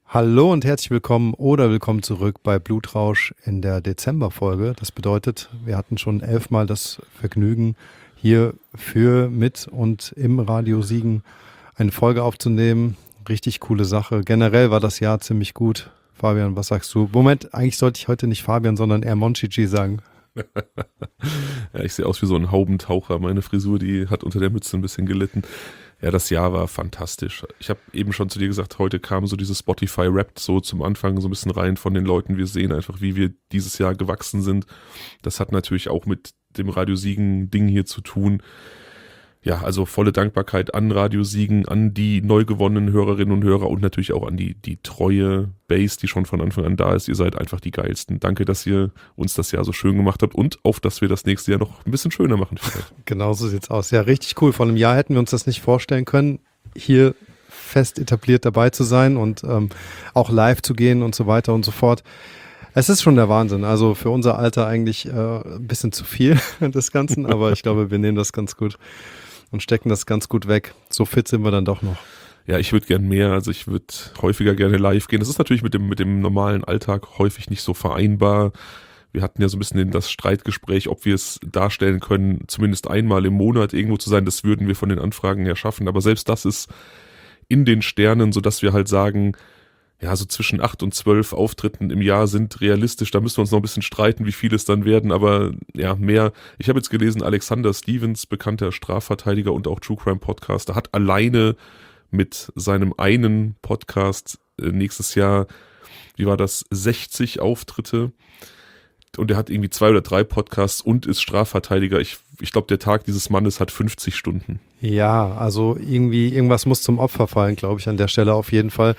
Hallo und herzlich willkommen oder willkommen zurück bei Blutrausch in der Dezemberfolge. Das bedeutet, wir hatten schon 11 Mal das Vergnügen, hier für, mit und im Radio Siegen eine Folge aufzunehmen. Richtig coole Sache. Generell war das Jahr ziemlich gut. Fabian, was sagst du? Moment, eigentlich sollte ich heute nicht Fabian, sondern eher Monchichi sagen. Ja, ich sehe aus wie so ein Haubentaucher. Meine Frisur, die hat unter der Mütze ein bisschen gelitten. Ja, das Jahr war fantastisch. Ich habe eben schon zu dir gesagt, heute kam so dieses Spotify-Wrapped so zum Anfang so ein bisschen rein von den Leuten. Wir sehen einfach, wie wir dieses Jahr gewachsen sind. Das hat natürlich auch mit dem Radio Siegen-Ding hier zu tun. Ja, also volle Dankbarkeit an Radio Siegen, an die neu gewonnenen Hörerinnen und Hörer und natürlich auch an die treue Base, die schon von Anfang an da ist. Ihr seid einfach die Geilsten. Danke, dass ihr uns das Jahr so schön gemacht habt und auf, dass wir das nächste Jahr noch ein bisschen schöner machen vielleicht. Genau so sieht's aus. Ja, richtig cool. Vor einem Jahr hätten wir uns das nicht vorstellen können, hier fest etabliert dabei zu sein und auch live zu gehen und so weiter und so fort. Es ist schon der Wahnsinn. Also für unser Alter eigentlich ein bisschen zu viel des Ganzen, aber ich glaube, wir nehmen das ganz gut und stecken das ganz gut weg. So fit sind wir dann doch noch. Ja, ich würde gern mehr, also ich würde häufiger gerne live gehen. Das ist natürlich mit dem normalen Alltag häufig nicht so vereinbar. Wir hatten ja so ein bisschen das Streitgespräch, ob wir es darstellen können, zumindest einmal im Monat irgendwo zu sein. Das würden wir von den Anfragen her schaffen. Aber selbst das ist in den Sternen, sodass wir halt sagen, ja, so zwischen 8 und 12 Auftritten im Jahr sind realistisch. Da müssen wir uns noch ein bisschen streiten, wie viele es dann werden. Aber ja, mehr. Ich habe jetzt gelesen, Alexander Stevens, bekannter Strafverteidiger und auch True Crime Podcaster, hat alleine mit seinem einen Podcast nächstes Jahr, wie war das, 60 Auftritte. Und er hat irgendwie 2 oder 3 Podcasts und ist Strafverteidiger. Ich glaube, der Tag dieses Mannes hat 50 Stunden. Ja, also irgendwas muss zum Opfer fallen, glaube ich, an der Stelle auf jeden Fall.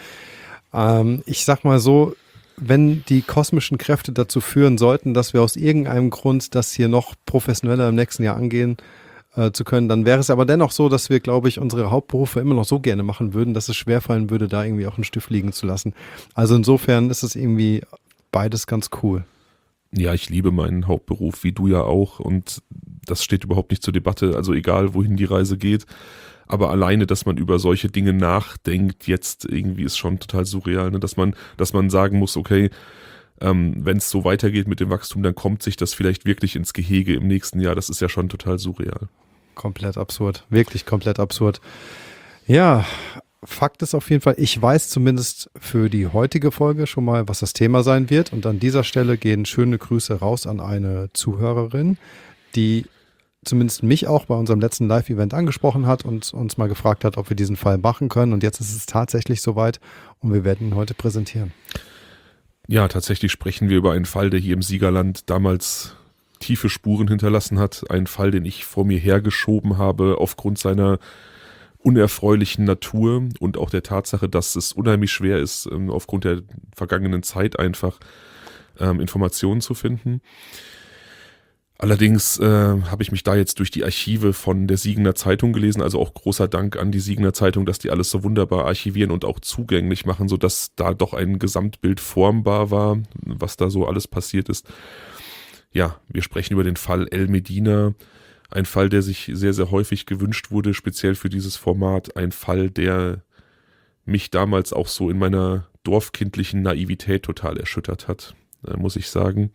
Ich sag mal so, wenn die kosmischen Kräfte dazu führen sollten, dass wir aus irgendeinem Grund das hier noch professioneller im nächsten Jahr angehen zu können, dann wäre es aber dennoch so, dass wir, glaube ich, unsere Hauptberufe immer noch so gerne machen würden, dass es schwerfallen würde, da irgendwie auch einen Stift liegen zu lassen. Also insofern ist es irgendwie beides ganz cool. Ja, ich liebe meinen Hauptberuf, wie du ja auch, und das steht überhaupt nicht zur Debatte, also egal, wohin die Reise geht. Aber alleine, dass man über solche Dinge nachdenkt, jetzt irgendwie ist schon total surreal, ne? Dass man sagen muss, okay, wenn es so weitergeht mit dem Wachstum, dann kommt sich das vielleicht wirklich ins Gehege im nächsten Jahr. Das ist ja schon total surreal. Komplett absurd, wirklich komplett absurd. Ja, Fakt ist auf jeden Fall, ich weiß zumindest für die heutige Folge schon mal, was das Thema sein wird. Und an dieser Stelle gehen schöne Grüße raus an eine Zuhörerin, die zumindest mich auch bei unserem letzten Live-Event angesprochen hat und uns mal gefragt hat, ob wir diesen Fall machen können. Und jetzt ist es tatsächlich soweit und wir werden ihn heute präsentieren. Ja, tatsächlich sprechen wir über einen Fall, der hier im Siegerland damals tiefe Spuren hinterlassen hat. Ein Fall, den ich vor mir hergeschoben habe aufgrund seiner unerfreulichen Natur und auch der Tatsache, dass es unheimlich schwer ist, aufgrund der vergangenen Zeit einfach Informationen zu finden. Allerdings habe ich mich da jetzt durch die Archive von der Siegener Zeitung gelesen, also auch großer Dank an die Siegener Zeitung, dass die alles so wunderbar archivieren und auch zugänglich machen, sodass da doch ein Gesamtbild formbar war, was da so alles passiert ist. Ja, wir sprechen über den Fall El Medina, ein Fall, der sich sehr, sehr häufig gewünscht wurde, speziell für dieses Format, ein Fall, der mich damals auch so in meiner dorfkindlichen Naivität total erschüttert hat, muss ich sagen.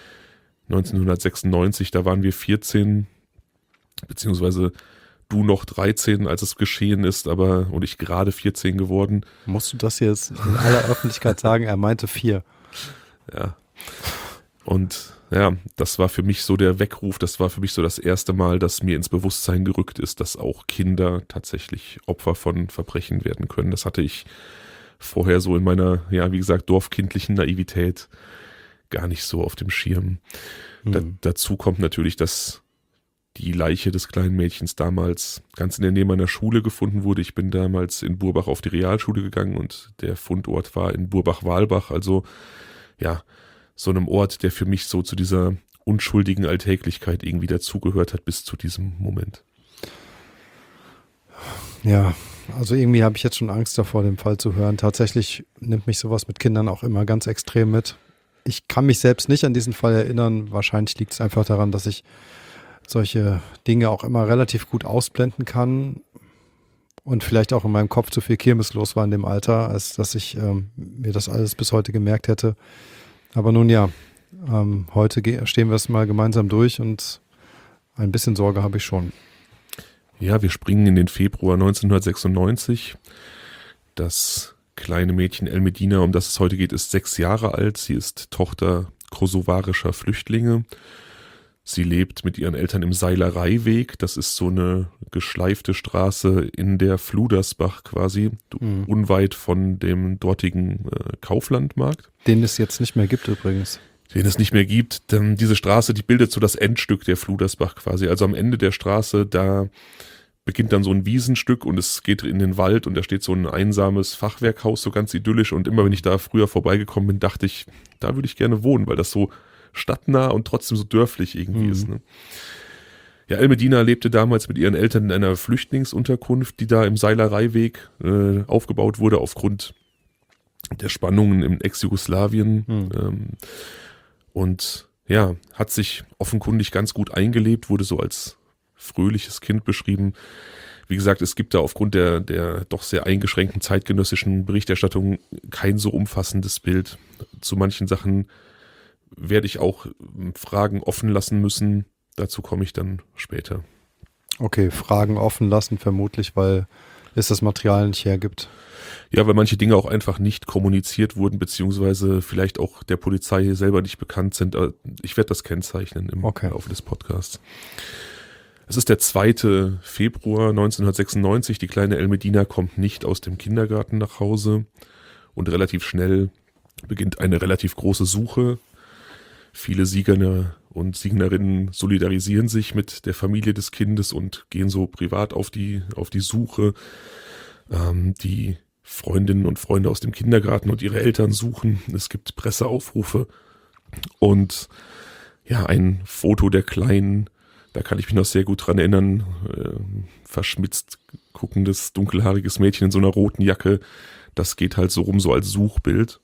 1996, da waren wir 14, beziehungsweise du noch 13, als es geschehen ist, und ich gerade 14 geworden. Musst du das jetzt in aller Öffentlichkeit sagen? Er meinte 4. Ja. Und ja, das war für mich so der Weckruf, das war für mich so das erste Mal, dass mir ins Bewusstsein gerückt ist, dass auch Kinder tatsächlich Opfer von Verbrechen werden können. Das hatte ich vorher so in meiner, ja, wie gesagt, dorfkindlichen Naivität gar nicht so auf dem Schirm. Dazu kommt natürlich, dass die Leiche des kleinen Mädchens damals ganz in der Nähe meiner Schule gefunden wurde. Ich bin damals in Burbach auf die Realschule gegangen und der Fundort war in Burbach-Walbach, also ja, so einem Ort, der für mich so zu dieser unschuldigen Alltäglichkeit irgendwie dazugehört hat bis zu diesem Moment. Ja, also irgendwie habe ich jetzt schon Angst davor, den Fall zu hören. Tatsächlich nimmt mich sowas mit Kindern auch immer ganz extrem mit. Ich kann mich selbst nicht an diesen Fall erinnern. Wahrscheinlich liegt es einfach daran, dass ich solche Dinge auch immer relativ gut ausblenden kann. Und vielleicht auch in meinem Kopf zu viel Kirmes los war in dem Alter, als dass ich mir das alles bis heute gemerkt hätte. Aber nun ja, heute stehen wir es mal gemeinsam durch und ein bisschen Sorge habe ich schon. Ja, wir springen in den Februar 1996. Das kleine Mädchen El Medina, um das es heute geht, ist 6 Jahre alt. Sie ist Tochter kosovarischer Flüchtlinge. Sie lebt mit ihren Eltern im Seilereiweg. Das ist so eine geschleifte Straße in der Fludersbach quasi, unweit von dem dortigen Kauflandmarkt. Den es jetzt nicht mehr gibt übrigens. Den es nicht mehr gibt. Denn diese Straße, die bildet so das Endstück der Fludersbach quasi. Also am Ende der Straße, da beginnt dann so ein Wiesenstück und es geht in den Wald und da steht so ein einsames Fachwerkhaus, so ganz idyllisch. Und immer wenn ich da früher vorbeigekommen bin, dachte ich, da würde ich gerne wohnen, weil das so stadtnah und trotzdem so dörflich irgendwie ist. Ne? Ja, El Medina lebte damals mit ihren Eltern in einer Flüchtlingsunterkunft, die da im Seilereiweg aufgebaut wurde aufgrund der Spannungen im Ex-Jugoslawien. Und ja, hat sich offenkundig ganz gut eingelebt, wurde so als fröhliches Kind beschrieben. Wie gesagt, es gibt da aufgrund der doch sehr eingeschränkten zeitgenössischen Berichterstattung kein so umfassendes Bild. Zu manchen Sachen werde ich auch Fragen offen lassen müssen. Dazu komme ich dann später. Okay, Fragen offen lassen vermutlich, weil es das Material nicht hergibt. Ja, weil manche Dinge auch einfach nicht kommuniziert wurden, beziehungsweise vielleicht auch der Polizei selber nicht bekannt sind. Ich werde das kennzeichnen im Laufe des Podcasts. Es ist der 2. Februar 1996. Die kleine El Medina kommt nicht aus dem Kindergarten nach Hause und relativ schnell beginnt eine relativ große Suche. Viele Sieger und Siegerinnen solidarisieren sich mit der Familie des Kindes und gehen so privat auf die Suche. Die Freundinnen und Freunde aus dem Kindergarten und ihre Eltern suchen. Es gibt Presseaufrufe und ja, ein Foto der Kleinen, da kann ich mich noch sehr gut dran erinnern, verschmitzt guckendes, dunkelhaariges Mädchen in so einer roten Jacke, das geht halt so rum, so als Suchbild.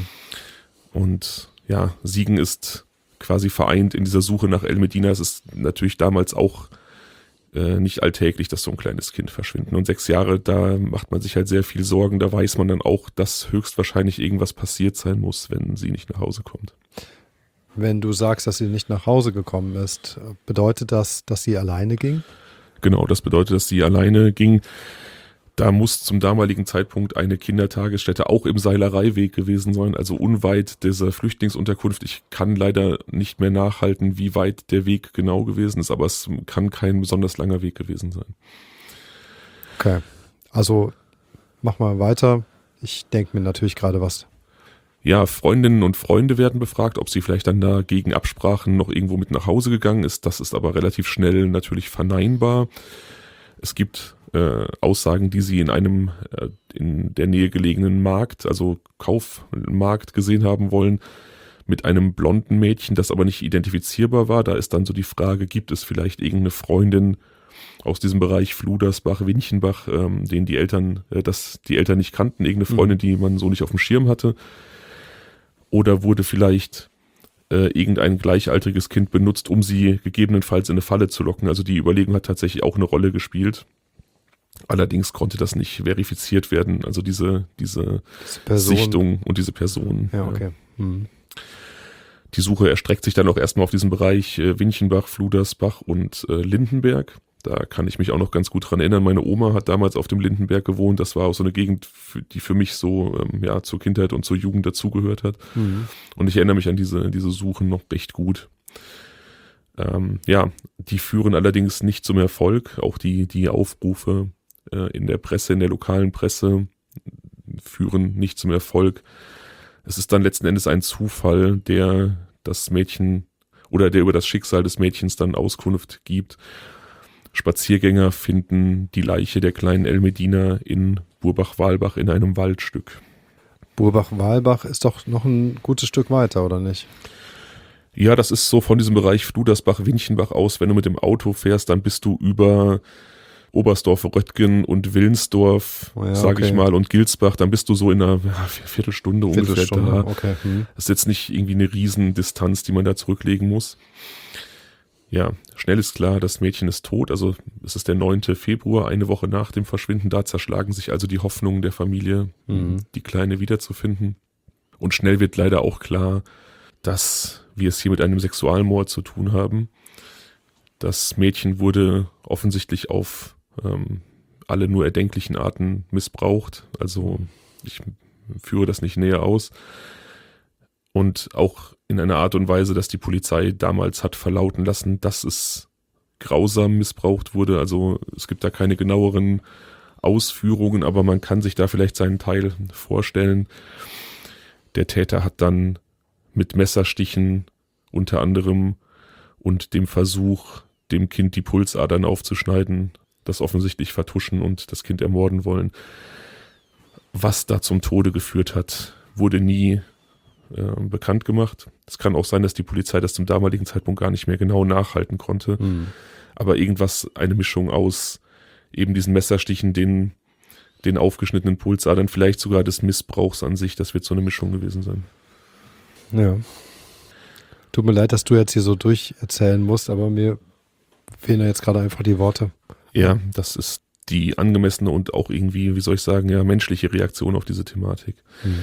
Und ja, Siegen ist quasi vereint in dieser Suche nach El Medina. Es ist natürlich damals auch nicht alltäglich, dass so ein kleines Kind verschwindet. Und 6 Jahre, da macht man sich halt sehr viel Sorgen. Da weiß man dann auch, dass höchstwahrscheinlich irgendwas passiert sein muss, wenn sie nicht nach Hause kommt. Wenn du sagst, dass sie nicht nach Hause gekommen ist, bedeutet das, dass sie alleine ging? Genau, das bedeutet, dass sie alleine ging. Da muss zum damaligen Zeitpunkt eine Kindertagesstätte auch im Seilereiweg gewesen sein, also unweit dieser Flüchtlingsunterkunft. Ich kann leider nicht mehr nachhalten, wie weit der Weg genau gewesen ist, aber es kann kein besonders langer Weg gewesen sein. Okay, also mach mal weiter. Ich denke mir natürlich gerade was. Ja, Freundinnen und Freunde werden befragt, ob sie vielleicht dann da gegen Absprachen noch irgendwo mit nach Hause gegangen ist. Das ist aber relativ schnell natürlich verneinbar. Es gibt Aussagen, die sie in einem in der Nähe gelegenen Markt, also Kaufmarkt gesehen haben wollen, mit einem blonden Mädchen, das aber nicht identifizierbar war. Da ist dann so die Frage, gibt es vielleicht irgendeine Freundin aus diesem Bereich Fludersbach, Winchenbach, den die Eltern nicht kannten, irgendeine Freundin, die man so nicht auf dem Schirm hatte. Oder wurde vielleicht irgendein gleichaltriges Kind benutzt, um sie gegebenenfalls in eine Falle zu locken. Also die Überlegung hat tatsächlich auch eine Rolle gespielt. Allerdings konnte das nicht verifiziert werden, also diese Sichtung und diese Person. Ja, okay. Die Suche erstreckt sich dann auch erstmal auf diesen Bereich Winchenbach, Fludersbach und Lindenberg. Da kann ich mich auch noch ganz gut dran erinnern. Meine Oma hat damals auf dem Lindenberg gewohnt. Das war auch so eine Gegend, die für mich so zur Kindheit und zur Jugend dazugehört hat. Und ich erinnere mich an diese Suchen noch recht gut. Die führen allerdings nicht zum Erfolg. Auch die Aufrufe in der Presse, in der lokalen Presse führen nicht zum Erfolg. Es ist dann letzten Endes ein Zufall, der das Mädchen oder der über das Schicksal des Mädchens dann Auskunft gibt. Spaziergänger finden die Leiche der kleinen El Medina in Burbach-Walbach in einem Waldstück. Burbach-Walbach ist doch noch ein gutes Stück weiter, oder nicht? Ja, das ist so von diesem Bereich Fludersbach-Winchenbach aus. Wenn du mit dem Auto fährst, dann bist du über Oberstdorf-Röttgen und Willensdorf, sage ich mal, und Gilsbach, dann bist du so in einer Viertelstunde ungefähr da. Okay. Das ist jetzt nicht irgendwie eine Riesendistanz, die man da zurücklegen muss. Ja, schnell ist klar, das Mädchen ist tot. Also es ist der 9. Februar, eine Woche nach dem Verschwinden. Da zerschlagen sich also die Hoffnungen der Familie, die Kleine wiederzufinden. Und schnell wird leider auch klar, dass wir es hier mit einem Sexualmord zu tun haben. Das Mädchen wurde offensichtlich auf alle nur erdenklichen Arten missbraucht. Also ich führe das nicht näher aus. Und auch in einer Art und Weise, dass die Polizei damals hat verlauten lassen, dass es grausam missbraucht wurde. Also es gibt da keine genaueren Ausführungen, aber man kann sich da vielleicht seinen Teil vorstellen. Der Täter hat dann mit Messerstichen unter anderem und dem Versuch, dem Kind die Pulsadern aufzuschneiden, das offensichtlich vertuschen und das Kind ermorden wollen. Was da zum Tode geführt hat, wurde nie bekannt gemacht. Es kann auch sein, dass die Polizei das zum damaligen Zeitpunkt gar nicht mehr genau nachhalten konnte. Aber irgendwas, eine Mischung aus eben diesen Messerstichen, den aufgeschnittenen Pulsadern, vielleicht sogar des Missbrauchs an sich, das wird so eine Mischung gewesen sein. Ja. Tut mir leid, dass du jetzt hier so durcherzählen musst, aber mir fehlen da jetzt gerade einfach die Worte. Ja, das ist die angemessene und auch irgendwie, wie soll ich sagen, ja, menschliche Reaktion auf diese Thematik.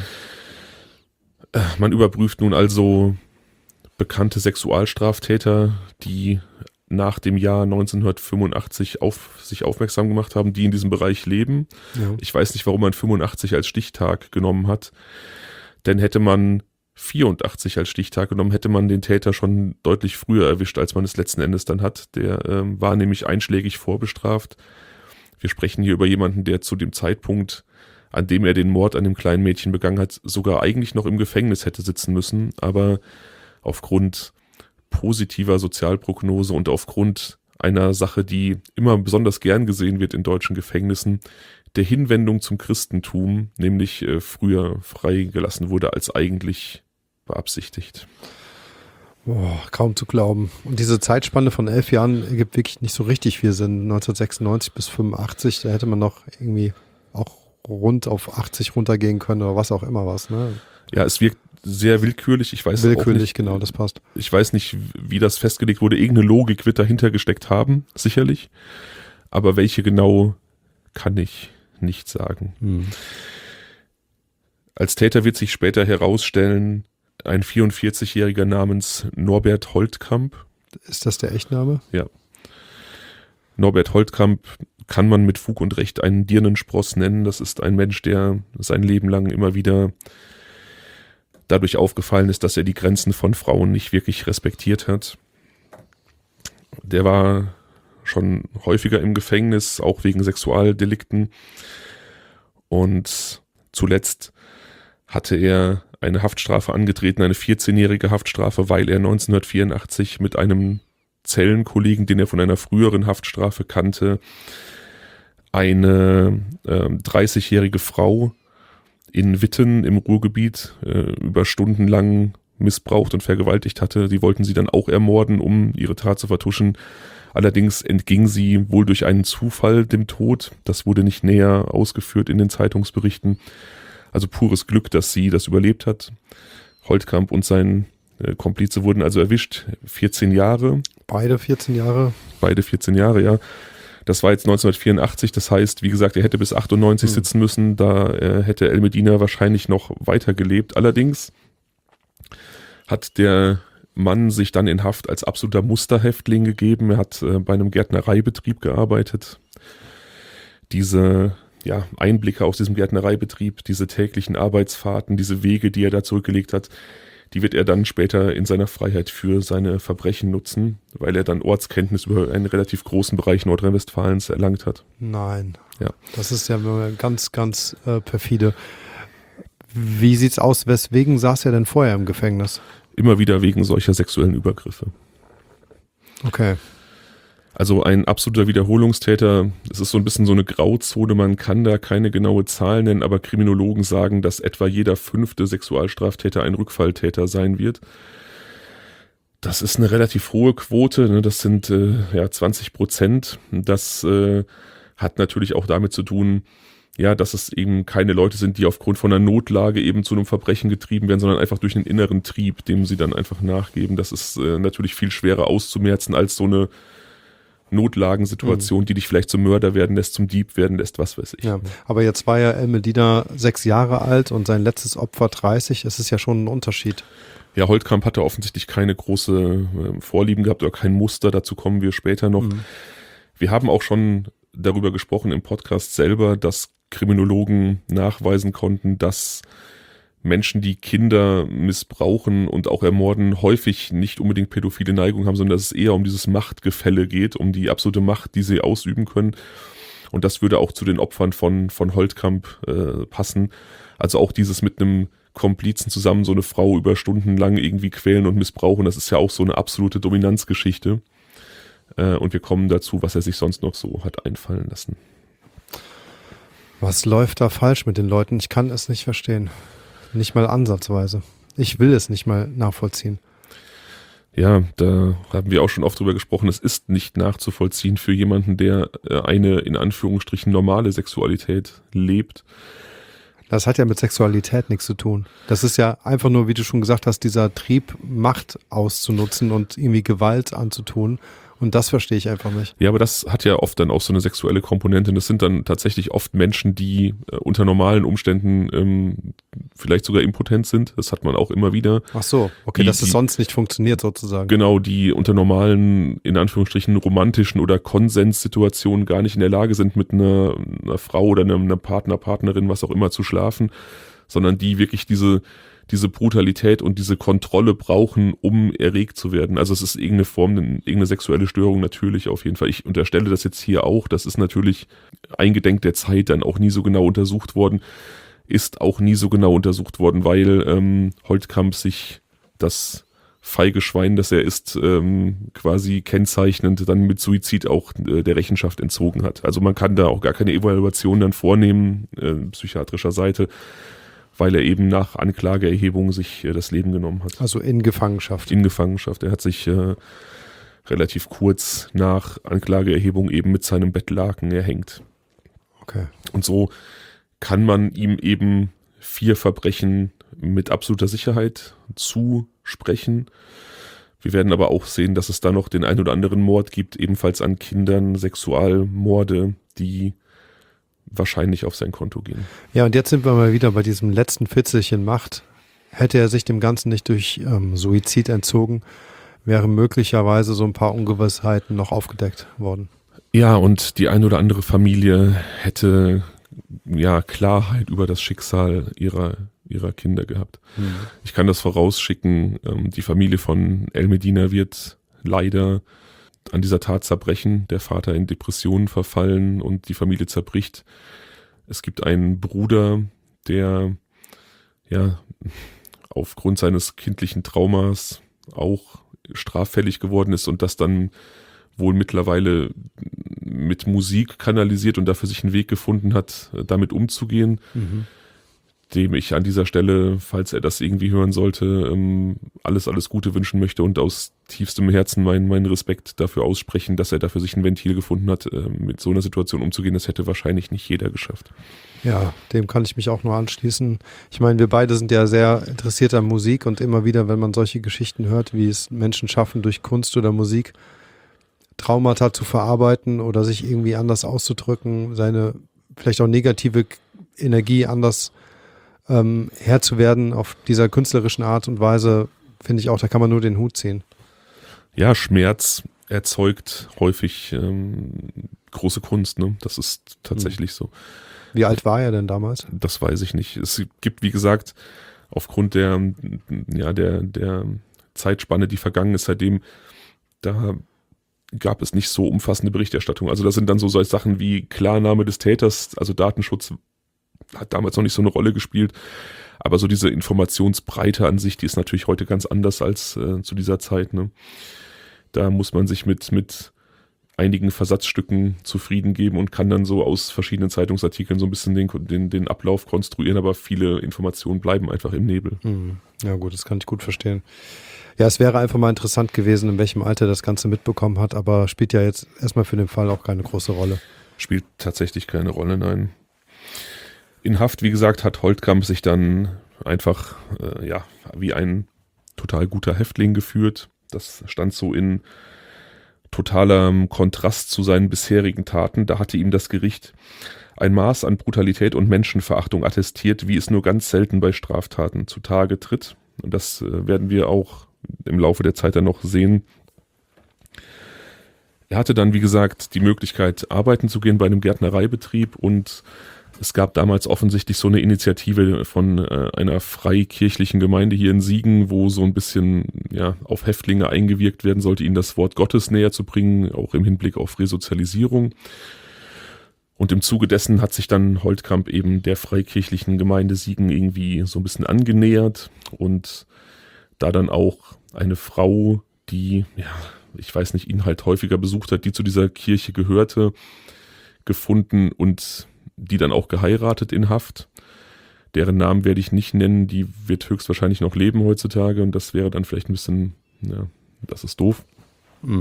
Man überprüft nun also bekannte Sexualstraftäter, die nach dem Jahr 1985 auf sich aufmerksam gemacht haben, die in diesem Bereich leben. Ja. Ich weiß nicht, warum man 85 als Stichtag genommen hat, denn hätte man 84 als Stichtag genommen, hätte man den Täter schon deutlich früher erwischt, als man es letzten Endes dann hat. Der war nämlich einschlägig vorbestraft. Wir sprechen hier über jemanden, der zu dem Zeitpunkt, an dem er den Mord an dem kleinen Mädchen begangen hat, sogar eigentlich noch im Gefängnis hätte sitzen müssen, aber aufgrund positiver Sozialprognose und aufgrund einer Sache, die immer besonders gern gesehen wird in deutschen Gefängnissen, der Hinwendung zum Christentum, nämlich früher freigelassen wurde als eigentlich beabsichtigt. Boah, kaum zu glauben. Und diese Zeitspanne von 11 Jahren ergibt wirklich nicht so richtig viel Sinn. 1996 bis 85, da hätte man noch irgendwie auch rund auf 80 runtergehen können oder was auch immer was. Ne? Ja, es wirkt sehr willkürlich. Ich weiß willkürlich, auch nicht, genau, das passt. Ich weiß nicht, wie das festgelegt wurde. Irgendeine Logik wird dahinter gesteckt haben, sicherlich. Aber welche genau, kann ich nicht sagen. Als Täter wird sich später herausstellen, ein 44-Jähriger namens Norbert Holtkamp. Ist das der Echtname? Ja. Norbert Holtkamp kann man mit Fug und Recht einen Dirnenspross nennen. Das ist ein Mensch, der sein Leben lang immer wieder dadurch aufgefallen ist, dass er die Grenzen von Frauen nicht wirklich respektiert hat. Der war schon häufiger im Gefängnis, auch wegen Sexualdelikten. Und zuletzt hatte er eine Haftstrafe angetreten, eine 14-jährige Haftstrafe, weil er 1984 mit einem Zellenkollegen, den er von einer früheren Haftstrafe kannte, eine 30-jährige Frau in Witten im Ruhrgebiet über Stunden lang missbraucht und vergewaltigt hatte. Die wollten sie dann auch ermorden, um ihre Tat zu vertuschen. Allerdings entging sie wohl durch einen Zufall dem Tod. Das wurde nicht näher ausgeführt in den Zeitungsberichten. Also pures Glück, dass sie das überlebt hat. Holtkamp und sein Komplize wurden also erwischt. 14 Jahre. Beide 14 Jahre? Beide 14 Jahre, ja. Das war jetzt 1984, das heißt, wie gesagt, er hätte bis 98 sitzen müssen, da hätte El Medina wahrscheinlich noch weiter gelebt. Allerdings hat der Mann sich dann in Haft als absoluter Musterhäftling gegeben. Er hat bei einem Gärtnereibetrieb gearbeitet. Diese Einblicke aus diesem Gärtnereibetrieb, diese täglichen Arbeitsfahrten, diese Wege, die er da zurückgelegt hat, die wird er dann später in seiner Freiheit für seine Verbrechen nutzen, weil er dann Ortskenntnis über einen relativ großen Bereich Nordrhein-Westfalens erlangt hat. Nein, ja. Das ist ja ganz, ganz perfide. Wie sieht's aus? Weswegen saß er denn vorher im Gefängnis? Immer wieder wegen solcher sexuellen Übergriffe. Okay. Also ein absoluter Wiederholungstäter, es ist so ein bisschen so eine Grauzone, man kann da keine genaue Zahl nennen, aber Kriminologen sagen, dass etwa jeder 5. Sexualstraftäter ein Rückfalltäter sein wird. Das ist eine relativ hohe Quote, ne? Das sind 20%. Das hat natürlich auch damit zu tun, ja, dass es eben keine Leute sind, die aufgrund von einer Notlage eben zu einem Verbrechen getrieben werden, sondern einfach durch einen inneren Trieb, dem sie dann einfach nachgeben. Das ist natürlich viel schwerer auszumerzen als so eine Notlagensituation, die dich vielleicht zum Mörder werden lässt, zum Dieb werden lässt, was weiß ich. Ja, aber jetzt war ja El Medina 6 Jahre alt und sein letztes Opfer 30. Es ist ja schon ein Unterschied. Ja, Holtkamp hatte offensichtlich keine große Vorlieben gehabt oder kein Muster, dazu kommen wir später noch. Wir haben auch schon darüber gesprochen im Podcast selber, dass Kriminologen nachweisen konnten, dass Menschen, die Kinder missbrauchen und auch ermorden, häufig nicht unbedingt pädophile Neigung haben, sondern dass es eher um dieses Machtgefälle geht, um die absolute Macht, die sie ausüben können. Und das würde auch zu den Opfern von Holtkamp passen. Also auch dieses mit einem Komplizen zusammen so eine Frau über Stunden lang irgendwie quälen und missbrauchen, das ist ja auch so eine absolute Dominanzgeschichte. Und wir kommen dazu, was er sich sonst noch so hat einfallen lassen. Was läuft da falsch mit den Leuten? Ich kann es nicht verstehen. Nicht mal ansatzweise. Ich will es nicht mal nachvollziehen. Ja, da haben wir auch schon oft drüber gesprochen. Es ist nicht nachzuvollziehen für jemanden, der eine in Anführungsstrichen normale Sexualität lebt. Das hat ja mit Sexualität nichts zu tun. Das ist ja einfach nur, wie du schon gesagt hast, dieser Trieb, Macht auszunutzen und irgendwie Gewalt anzutun. Und das verstehe ich einfach nicht. Ja, aber das hat ja oft dann auch so eine sexuelle Komponente. Das sind dann tatsächlich oft Menschen, die unter normalen Umständen vielleicht sogar impotent sind. Das hat man auch immer wieder. Ach so, okay, dass es sonst nicht funktioniert sozusagen. Genau, die unter normalen, in Anführungsstrichen, romantischen oder Konsenssituationen gar nicht in der Lage sind, mit einer Frau oder einer Partnerin, was auch immer, zu schlafen, sondern die wirklich diese Brutalität und diese Kontrolle brauchen, um erregt zu werden. Also es ist irgendeine Form, irgendeine sexuelle Störung natürlich auf jeden Fall. Ich unterstelle das jetzt hier auch. Das ist natürlich eingedenk der Zeit dann auch nie so genau untersucht worden. Ist auch nie so genau untersucht worden, weil Holtkamp sich das feige Schwein, das er ist, quasi kennzeichnend dann mit Suizid auch der Rechenschaft entzogen hat. Also man kann da auch gar keine Evaluation dann vornehmen, psychiatrischer Seite, weil er eben nach Anklageerhebung sich das Leben genommen hat. Also in Gefangenschaft. In Gefangenschaft. Er hat sich relativ kurz nach Anklageerhebung eben mit seinem Bettlaken erhängt. Okay. Und so kann man ihm eben 4 Verbrechen mit absoluter Sicherheit zusprechen. Wir werden aber auch sehen, dass es da noch den ein oder anderen Mord gibt, ebenfalls an Kindern, Sexualmorde, die wahrscheinlich auf sein Konto gehen. Ja, und jetzt sind wir mal wieder bei diesem letzten Fitzelchen Macht. Hätte er sich dem Ganzen nicht durch Suizid entzogen, wären möglicherweise so ein paar Ungewissheiten noch aufgedeckt worden. Ja, und die ein oder andere Familie hätte ja Klarheit über das Schicksal ihrer Kinder gehabt. Ich kann das vorausschicken, die Familie von El Medina wird leider an dieser Tat zerbrechen, der Vater in Depressionen verfallen und die Familie zerbricht. Es gibt einen Bruder, der ja aufgrund seines kindlichen Traumas auch straffällig geworden ist und das dann wohl mittlerweile mit Musik kanalisiert und dafür sich einen Weg gefunden hat, damit umzugehen. Dem ich an dieser Stelle, falls er das irgendwie hören sollte, alles Gute wünschen möchte und aus tiefstem Herzen meinen Respekt dafür aussprechen, dass er dafür sich ein Ventil gefunden hat, mit so einer Situation umzugehen. Das hätte wahrscheinlich nicht jeder geschafft. Ja, dem kann ich mich auch nur anschließen. Ich meine, wir beide sind ja sehr interessiert an Musik und immer wieder, wenn man solche Geschichten hört, wie es Menschen schaffen, durch Kunst oder Musik Traumata zu verarbeiten oder sich irgendwie anders auszudrücken, seine vielleicht auch negative Energie anders Herr zu werden auf dieser künstlerischen Art und Weise, finde ich auch, da kann man nur den Hut ziehen. Ja, Schmerz erzeugt häufig große Kunst, ne? Das ist tatsächlich so. Wie alt war er denn damals? Das weiß ich nicht. Es gibt, wie gesagt, aufgrund der Zeitspanne, die vergangen ist seitdem, da gab es nicht so umfassende Berichterstattung. Also da sind dann so solche Sachen wie Klarname des Täters, also Datenschutz hat damals noch nicht so eine Rolle gespielt, aber so diese Informationsbreite an sich, die ist natürlich heute ganz anders als zu dieser Zeit, ne? Da muss man sich mit einigen Versatzstücken zufrieden geben und kann dann so aus verschiedenen Zeitungsartikeln so ein bisschen den Ablauf konstruieren, aber viele Informationen bleiben einfach im Nebel. Ja gut, das kann ich gut verstehen. Ja, es wäre einfach mal interessant gewesen, in welchem Alter das Ganze mitbekommen hat, aber spielt ja jetzt erstmal für den Fall auch keine große Rolle. Spielt tatsächlich keine Rolle, nein. In Haft, wie gesagt, hat Holtkamp sich dann einfach wie ein total guter Häftling geführt. Das stand so in totalem Kontrast zu seinen bisherigen Taten. Da hatte ihm das Gericht ein Maß an Brutalität und Menschenverachtung attestiert, wie es nur ganz selten bei Straftaten zutage tritt. Und das werden wir auch im Laufe der Zeit dann noch sehen. Er hatte dann, wie gesagt, die Möglichkeit, arbeiten zu gehen bei einem Gärtnereibetrieb, und es gab damals offensichtlich so eine Initiative von einer freikirchlichen Gemeinde hier in Siegen, wo so ein bisschen auf Häftlinge eingewirkt werden sollte, ihnen das Wort Gottes näher zu bringen, auch im Hinblick auf Resozialisierung. Und im Zuge dessen hat sich dann Holtkamp eben der freikirchlichen Gemeinde Siegen irgendwie so ein bisschen angenähert und da dann auch eine Frau, die, ich weiß nicht, ihn halt häufiger besucht hat, die zu dieser Kirche gehörte, gefunden und die dann auch geheiratet in Haft. Deren Namen werde ich nicht nennen, die wird höchstwahrscheinlich noch leben heutzutage, und das wäre dann vielleicht ein bisschen, das ist doof. Mhm.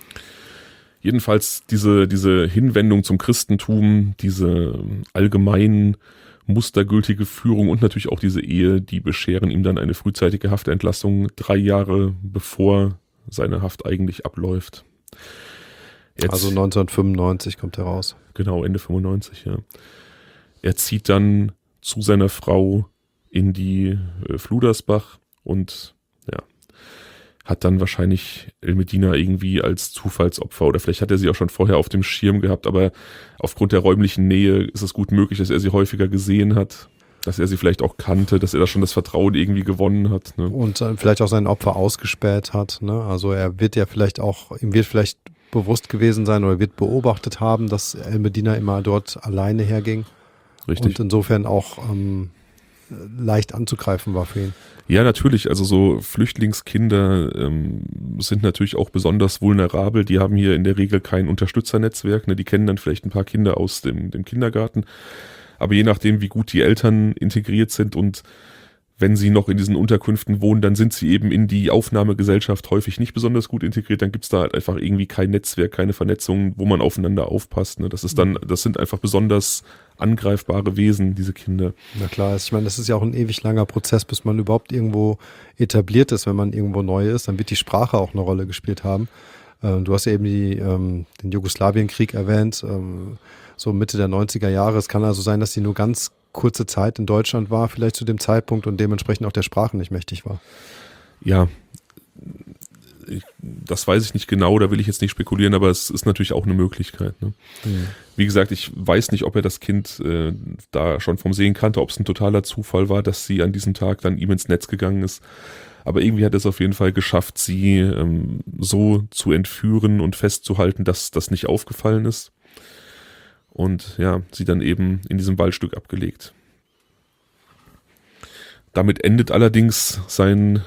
Jedenfalls diese Hinwendung zum Christentum, diese allgemein mustergültige Führung und natürlich auch diese Ehe, die bescheren ihm dann eine frühzeitige Haftentlassung 3 Jahre bevor seine Haft eigentlich abläuft. Also 1995 kommt er raus. Genau, Ende 95, ja. Er zieht dann zu seiner Frau in die Fludersbach und hat dann wahrscheinlich Elmedina irgendwie als Zufallsopfer, oder vielleicht hat er sie auch schon vorher auf dem Schirm gehabt, aber aufgrund der räumlichen Nähe ist es gut möglich, dass er sie häufiger gesehen hat, dass er sie vielleicht auch kannte, dass er da schon das Vertrauen irgendwie gewonnen hat. Ne? Und vielleicht auch sein Opfer ausgespäht hat. Ne? Also ihm wird vielleicht bewusst gewesen sein oder wird beobachtet haben, dass Elmedina immer dort alleine herging. Richtig. Und insofern auch leicht anzugreifen war für ihn. Ja, natürlich. Also so Flüchtlingskinder sind natürlich auch besonders vulnerabel. Die haben hier in der Regel kein Unterstützernetzwerk. Ne? Die kennen dann vielleicht ein paar Kinder aus dem Kindergarten. Aber je nachdem, wie gut die Eltern integriert sind und wenn sie noch in diesen Unterkünften wohnen, dann sind sie eben in die Aufnahmegesellschaft häufig nicht besonders gut integriert. Dann gibt's da halt einfach irgendwie kein Netzwerk, keine Vernetzung, wo man aufeinander aufpasst. Ne? Das sind einfach besonders angreifbare Wesen, diese Kinder. Na klar, ich meine, das ist ja auch ein ewig langer Prozess, bis man überhaupt irgendwo etabliert ist. Wenn man irgendwo neu ist, dann wird die Sprache auch eine Rolle gespielt haben. Du hast ja eben den Jugoslawienkrieg erwähnt, so Mitte der 90er Jahre. Es kann also sein, dass sie nur ganz kurze Zeit in Deutschland war, vielleicht zu dem Zeitpunkt, und dementsprechend auch der Sprache nicht mächtig war. Ja, das weiß ich nicht genau, da will ich jetzt nicht spekulieren, aber es ist natürlich auch eine Möglichkeit. Ne? Mhm. Wie gesagt, ich weiß nicht, ob er das Kind da schon vom Sehen kannte, ob es ein totaler Zufall war, dass sie an diesem Tag dann ihm ins Netz gegangen ist. Aber irgendwie hat er es auf jeden Fall geschafft, sie so zu entführen und festzuhalten, dass das nicht aufgefallen ist. Und sie dann eben in diesem Waldstück abgelegt. Damit endet allerdings sein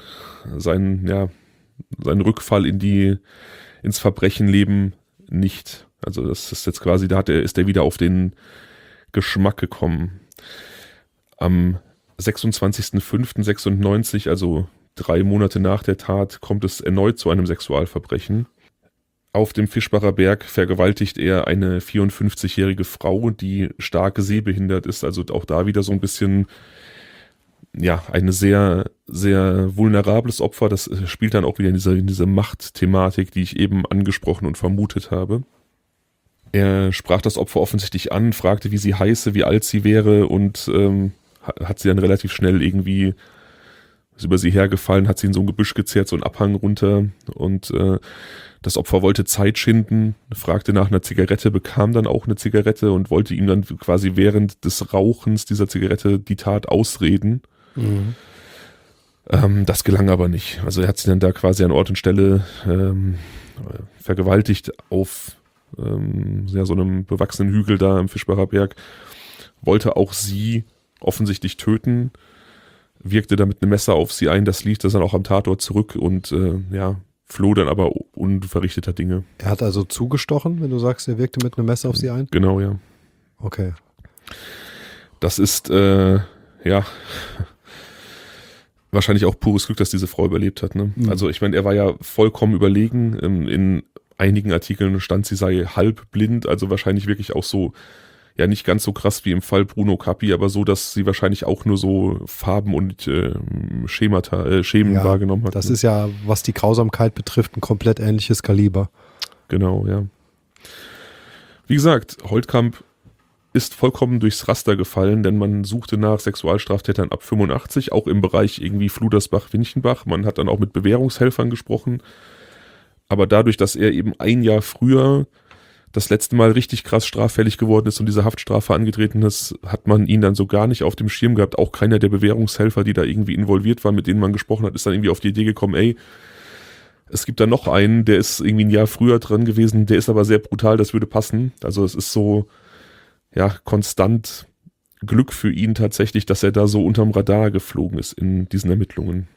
Rückfall ins Verbrechenleben nicht. Also das ist jetzt quasi, ist er wieder auf den Geschmack gekommen. Am 26.05.96, also 3 Monate nach der Tat, kommt es erneut zu einem Sexualverbrechen. Auf dem Fischbacher Berg vergewaltigt er eine 54-jährige Frau, die stark sehbehindert ist. Also auch da wieder so ein bisschen, eine sehr, sehr vulnerables Opfer. Das spielt dann auch wieder in diese Machtthematik, die ich eben angesprochen und vermutet habe. Er sprach das Opfer offensichtlich an, fragte, wie sie heiße, wie alt sie wäre, und hat sie dann relativ schnell irgendwie, ist über sie hergefallen, hat sie in so ein Gebüsch gezerrt, so einen Abhang runter, und das Opfer wollte Zeit schinden, fragte nach einer Zigarette, bekam dann auch eine Zigarette und wollte ihm dann quasi während des Rauchens dieser Zigarette die Tat ausreden. Mhm. Das gelang aber nicht. Also er hat sie dann da quasi an Ort und Stelle vergewaltigt auf so einem bewachsenen Hügel da im Fischbacher Berg, wollte auch sie offensichtlich töten, wirkte damit ein Messer auf sie ein, das ließ das dann auch am Tatort zurück und floh dann aber unverrichteter Dinge. Er hat also zugestochen, wenn du sagst, er wirkte mit einem Messer auf sie ein? Genau, ja. Okay. Das ist, wahrscheinlich auch pures Glück, dass diese Frau überlebt hat. Ne? Mhm. Also ich meine, er war ja vollkommen überlegen. In einigen Artikeln stand, sie sei halb blind, also wahrscheinlich wirklich auch so, ja nicht ganz so krass wie im Fall Bruno Cappi, aber so, dass sie wahrscheinlich auch nur so Farben und Schemen wahrgenommen hat. Das ist ja, was die Grausamkeit betrifft, ein komplett ähnliches Kaliber. Genau, ja. Wie gesagt, Holtkamp ist vollkommen durchs Raster gefallen, denn man suchte nach Sexualstraftätern ab 85, auch im Bereich irgendwie Fludersbach-Winchenbach. Man hat dann auch mit Bewährungshelfern gesprochen. Aber dadurch, dass er eben ein Jahr früher das letzte Mal richtig krass straffällig geworden ist und diese Haftstrafe angetreten ist, hat man ihn dann so gar nicht auf dem Schirm gehabt. Auch keiner der Bewährungshelfer, die da irgendwie involviert waren, mit denen man gesprochen hat, ist dann irgendwie auf die Idee gekommen, ey, es gibt da noch einen, der ist irgendwie ein Jahr früher dran gewesen, der ist aber sehr brutal, das würde passen. Also es ist so, ja, konstant Glück für ihn tatsächlich, dass er da so unterm Radar geflogen ist in diesen Ermittlungen.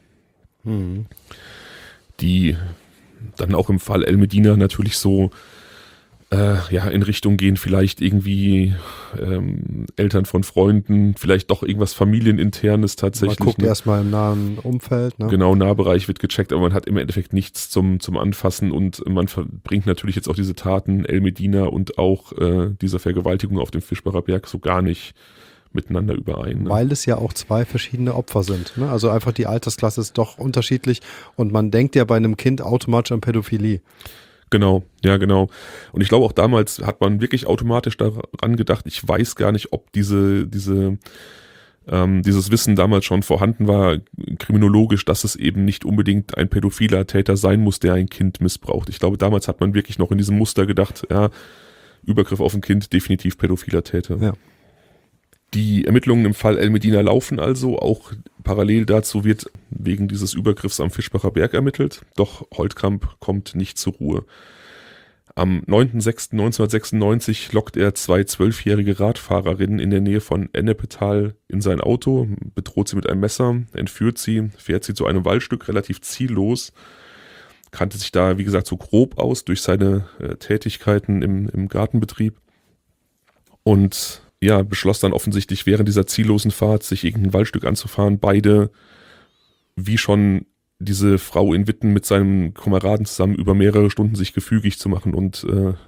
Die dann auch im Fall El Medina natürlich so in Richtung gehen, vielleicht irgendwie Eltern von Freunden, vielleicht doch irgendwas Familieninternes tatsächlich. Man guckt erstmal im nahen Umfeld. Ne? Genau, Nahbereich wird gecheckt, aber man hat im Endeffekt nichts zum Anfassen und man bringt natürlich jetzt auch diese Taten, El Medina und auch diese Vergewaltigung auf dem Fischbacher Berg so gar nicht miteinander überein. Ne? Weil es ja auch zwei verschiedene Opfer sind. Ne? Also einfach die Altersklasse ist doch unterschiedlich und man denkt ja bei einem Kind automatisch an Pädophilie. Genau, ja genau. Und ich glaube auch damals hat man wirklich automatisch daran gedacht, ich weiß gar nicht, ob dieses Wissen damals schon vorhanden war, kriminologisch, dass es eben nicht unbedingt ein pädophiler Täter sein muss, der ein Kind missbraucht. Ich glaube, damals hat man wirklich noch in diesem Muster gedacht, ja, Übergriff auf ein Kind, definitiv pädophiler Täter. Ja. Die Ermittlungen im Fall El Medina laufen also, auch parallel dazu wird wegen dieses Übergriffs am Fischbacher Berg ermittelt, doch Holtkamp kommt nicht zur Ruhe. Am 9.6.1996 lockt er zwei 12-jährige Radfahrerinnen in der Nähe von Ennepetal in sein Auto, bedroht sie mit einem Messer, entführt sie, fährt sie zu einem Waldstück relativ ziellos, kannte sich da, wie gesagt, so grob aus durch seine Tätigkeiten im Gartenbetrieb und ja, beschloss dann offensichtlich während dieser ziellosen Fahrt, sich irgendein Waldstück anzufahren. Beide, wie schon diese Frau in Witten mit seinem Kameraden zusammen, über mehrere Stunden sich gefügig zu machen und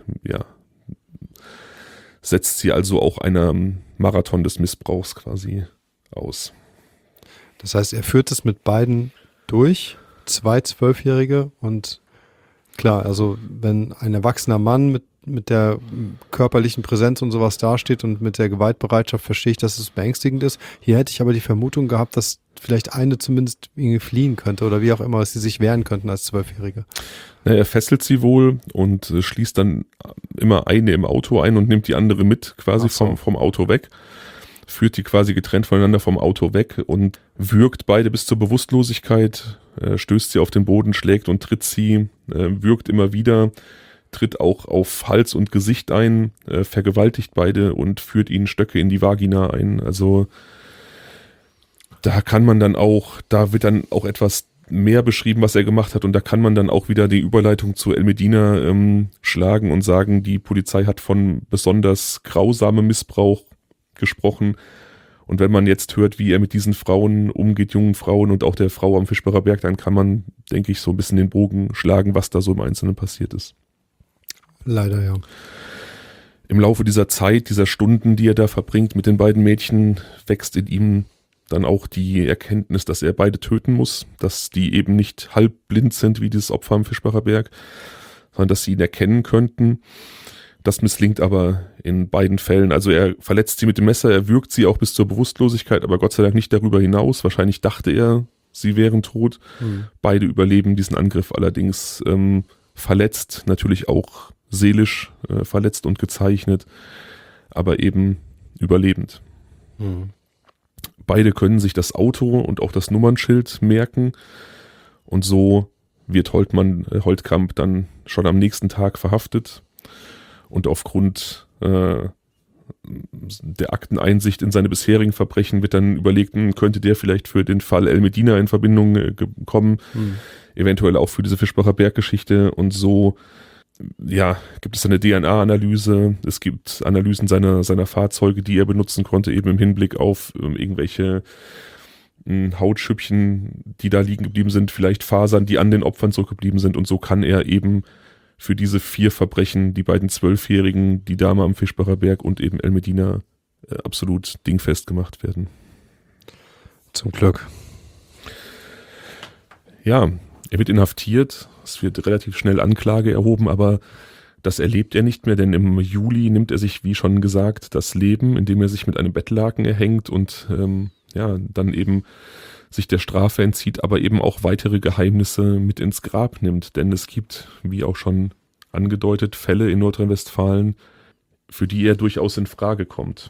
setzt sie also auch einem Marathon des Missbrauchs quasi aus. Das heißt, er führt es mit beiden durch, zwei 12-Jährige und klar, also wenn ein erwachsener Mann mit der körperlichen Präsenz und sowas dasteht und mit der Gewaltbereitschaft, verstehe ich, dass es beängstigend ist. Hier hätte ich aber die Vermutung gehabt, dass vielleicht eine zumindest irgendwie fliehen könnte oder wie auch immer, dass sie sich wehren könnten als 12-Jährige. Ja, er fesselt sie wohl und schließt dann immer eine im Auto ein und nimmt die andere mit quasi vom Auto weg, führt die quasi getrennt voneinander vom Auto weg und würgt beide bis zur Bewusstlosigkeit, stößt sie auf den Boden, schlägt und tritt sie, würgt immer wieder, tritt auch auf Hals und Gesicht ein, vergewaltigt beide und führt ihnen Stöcke in die Vagina ein. Also da wird dann auch etwas mehr beschrieben, was er gemacht hat und da kann man dann auch wieder die Überleitung zu El Medina schlagen und sagen, die Polizei hat von besonders grausamem Missbrauch gesprochen. Und wenn man jetzt hört, wie er mit diesen Frauen umgeht, jungen Frauen und auch der Frau am Fischbacher Berg, dann kann man, denke ich, so ein bisschen den Bogen schlagen, was da so im Einzelnen passiert ist. Leider, ja. Im Laufe dieser Zeit, dieser Stunden, die er da verbringt mit den beiden Mädchen, wächst in ihm dann auch die Erkenntnis, dass er beide töten muss, dass die eben nicht halbblind sind wie dieses Opfer am Fischbacher Berg, sondern dass sie ihn erkennen könnten. Das misslingt aber in beiden Fällen. Also er verletzt sie mit dem Messer, er würgt sie auch bis zur Bewusstlosigkeit, aber Gott sei Dank nicht darüber hinaus. Wahrscheinlich dachte er, sie wären tot. Beide überleben diesen Angriff allerdings verletzt, natürlich auch seelisch verletzt und gezeichnet, aber eben überlebend. Beide können sich das Auto und auch das Nummernschild merken und so wird Holtkamp dann schon am nächsten Tag verhaftet und aufgrund der Akteneinsicht in seine bisherigen Verbrechen wird dann überlegt, könnte der vielleicht für den Fall El Medina in Verbindung kommen, eventuell auch für diese Fischbacher Berggeschichte und so gibt es eine DNA-Analyse, es gibt Analysen seiner Fahrzeuge, die er benutzen konnte, eben im Hinblick auf irgendwelche Hautschüppchen, die da liegen geblieben sind, vielleicht Fasern, die an den Opfern zurückgeblieben sind und so kann er eben für diese 4 Verbrechen, die beiden 12-Jährigen, die Dame am Fischbacher Berg und eben El Medina, absolut dingfest gemacht werden. Zum Glück. Ja, er wird inhaftiert, es wird relativ schnell Anklage erhoben, aber das erlebt er nicht mehr, denn im Juli nimmt er sich, wie schon gesagt, das Leben, indem er sich mit einem Bettlaken erhängt und dann eben sich der Strafe entzieht, aber eben auch weitere Geheimnisse mit ins Grab nimmt. Denn es gibt, wie auch schon angedeutet, Fälle in Nordrhein-Westfalen, für die er durchaus in Frage kommt.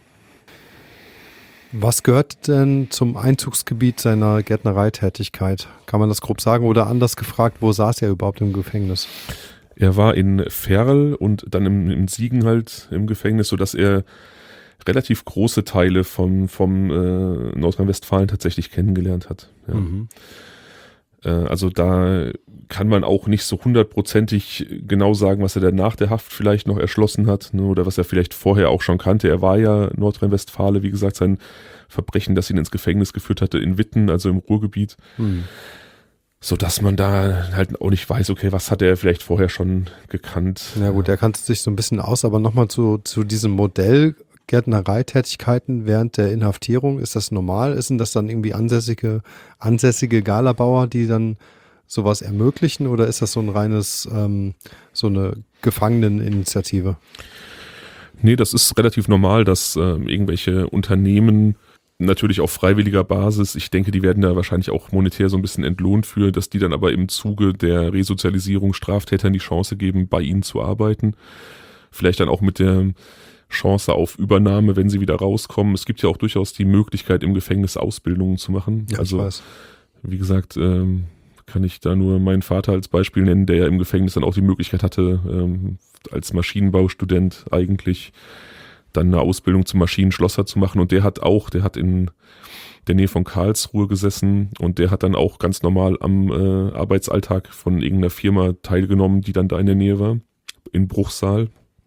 Was gehört denn zum Einzugsgebiet seiner Gärtnereitätigkeit? Kann man das grob sagen? Oder anders gefragt, wo saß er überhaupt im Gefängnis? Er war in Verl und dann im Siegen halt im Gefängnis, sodass er relativ große Teile vom Nordrhein-Westfalen tatsächlich kennengelernt hat. Ja. Mhm. Also da kann man auch nicht so 100%ig genau sagen, was er dann nach der Haft vielleicht noch erschlossen hat, ne, oder was er vielleicht vorher auch schon kannte. Er war ja Nordrhein-Westfale, wie gesagt, sein Verbrechen, das ihn ins Gefängnis geführt hatte, in Witten, also im Ruhrgebiet. Mhm. Sodass man da halt auch nicht weiß, okay, was hat er vielleicht vorher schon gekannt. Ja gut, er kannte sich so ein bisschen aus, aber nochmal zu diesem Modell Gärtnereitätigkeiten während der Inhaftierung, ist das normal? Ist denn das dann irgendwie ansässige Galabauer, die dann sowas ermöglichen, oder ist das so ein reines, so eine Gefangeneninitiative? Nee, das ist relativ normal, dass irgendwelche Unternehmen natürlich auf freiwilliger Basis, ich denke, die werden da wahrscheinlich auch monetär so ein bisschen entlohnt für, dass die dann aber im Zuge der Resozialisierung Straftätern die Chance geben, bei ihnen zu arbeiten. Vielleicht dann auch mit der Chance auf Übernahme, wenn sie wieder rauskommen. Es gibt ja auch durchaus die Möglichkeit, im Gefängnis Ausbildungen zu machen. Ja, also, ich weiß. Wie gesagt, kann ich da nur meinen Vater als Beispiel nennen, der ja im Gefängnis dann auch die Möglichkeit hatte, als Maschinenbaustudent eigentlich dann eine Ausbildung zum Maschinenschlosser zu machen. Und der hat in der Nähe von Karlsruhe gesessen und der hat dann auch ganz normal am Arbeitsalltag von irgendeiner Firma teilgenommen, die dann da in der Nähe war, in Bruchsal.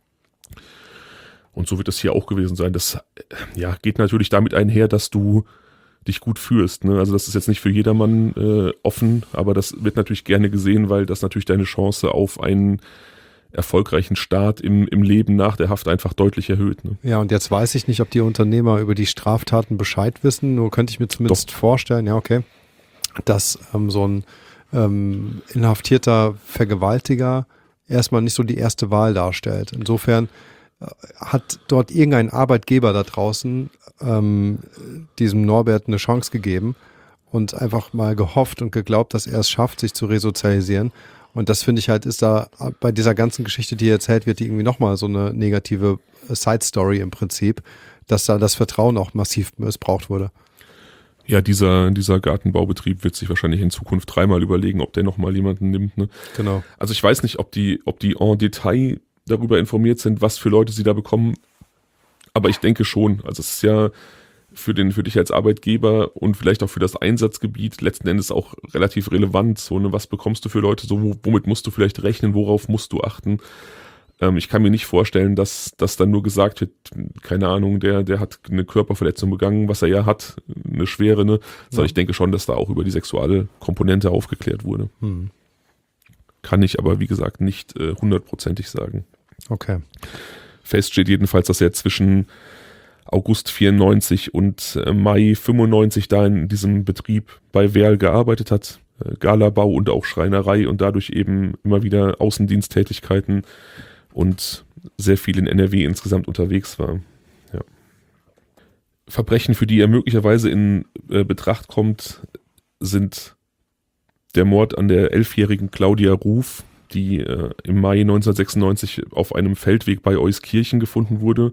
Und so wird es hier auch gewesen sein. Das geht natürlich damit einher, dass du dich gut fühlst. Ne? Also das ist jetzt nicht für jedermann offen, aber das wird natürlich gerne gesehen, weil das natürlich deine Chance auf einen erfolgreichen Start im Leben nach der Haft einfach deutlich erhöht. Ne? Ja, und jetzt weiß ich nicht, ob die Unternehmer über die Straftaten Bescheid wissen, nur könnte ich mir zumindest vorstellen, ja okay, dass so ein inhaftierter Vergewaltiger erstmal nicht so die erste Wahl darstellt. Insofern hat dort irgendein Arbeitgeber da draußen diesem Norbert eine Chance gegeben und einfach mal gehofft und geglaubt, dass er es schafft, sich zu resozialisieren. Und das finde ich halt, ist da bei dieser ganzen Geschichte, die er erzählt wird, die irgendwie nochmal so eine negative Side-Story im Prinzip, dass da das Vertrauen auch massiv missbraucht wurde. Ja, dieser Gartenbaubetrieb wird sich wahrscheinlich in Zukunft 3-mal überlegen, ob der nochmal jemanden nimmt. Ne? Genau. Also ich weiß nicht, ob die en Detail darüber informiert sind, was für Leute sie da bekommen, aber ich denke schon. Also es ist ja für dich als Arbeitgeber und vielleicht auch für das Einsatzgebiet letzten Endes auch relativ relevant. So, ne, was bekommst du für Leute, so womit musst du vielleicht rechnen, worauf musst du achten? Ich kann mir nicht vorstellen, dass dann nur gesagt wird, keine Ahnung, der hat eine Körperverletzung begangen, was er ja hat, eine schwere, ne? Sondern ich denke schon, dass da auch über die sexuelle Komponente aufgeklärt wurde. Kann ich aber, wie gesagt, nicht 100%ig sagen. Okay. Fest steht jedenfalls, dass er zwischen August 94 und Mai 95 da in diesem Betrieb bei Werl gearbeitet hat, Galabau und auch Schreinerei und dadurch eben immer wieder Außendiensttätigkeiten und sehr viel in NRW insgesamt unterwegs war. Ja. Verbrechen, für die er möglicherweise in Betracht kommt, sind der Mord an der 11-jährigen Claudia Ruf, die im Mai 1996 auf einem Feldweg bei Euskirchen gefunden wurde.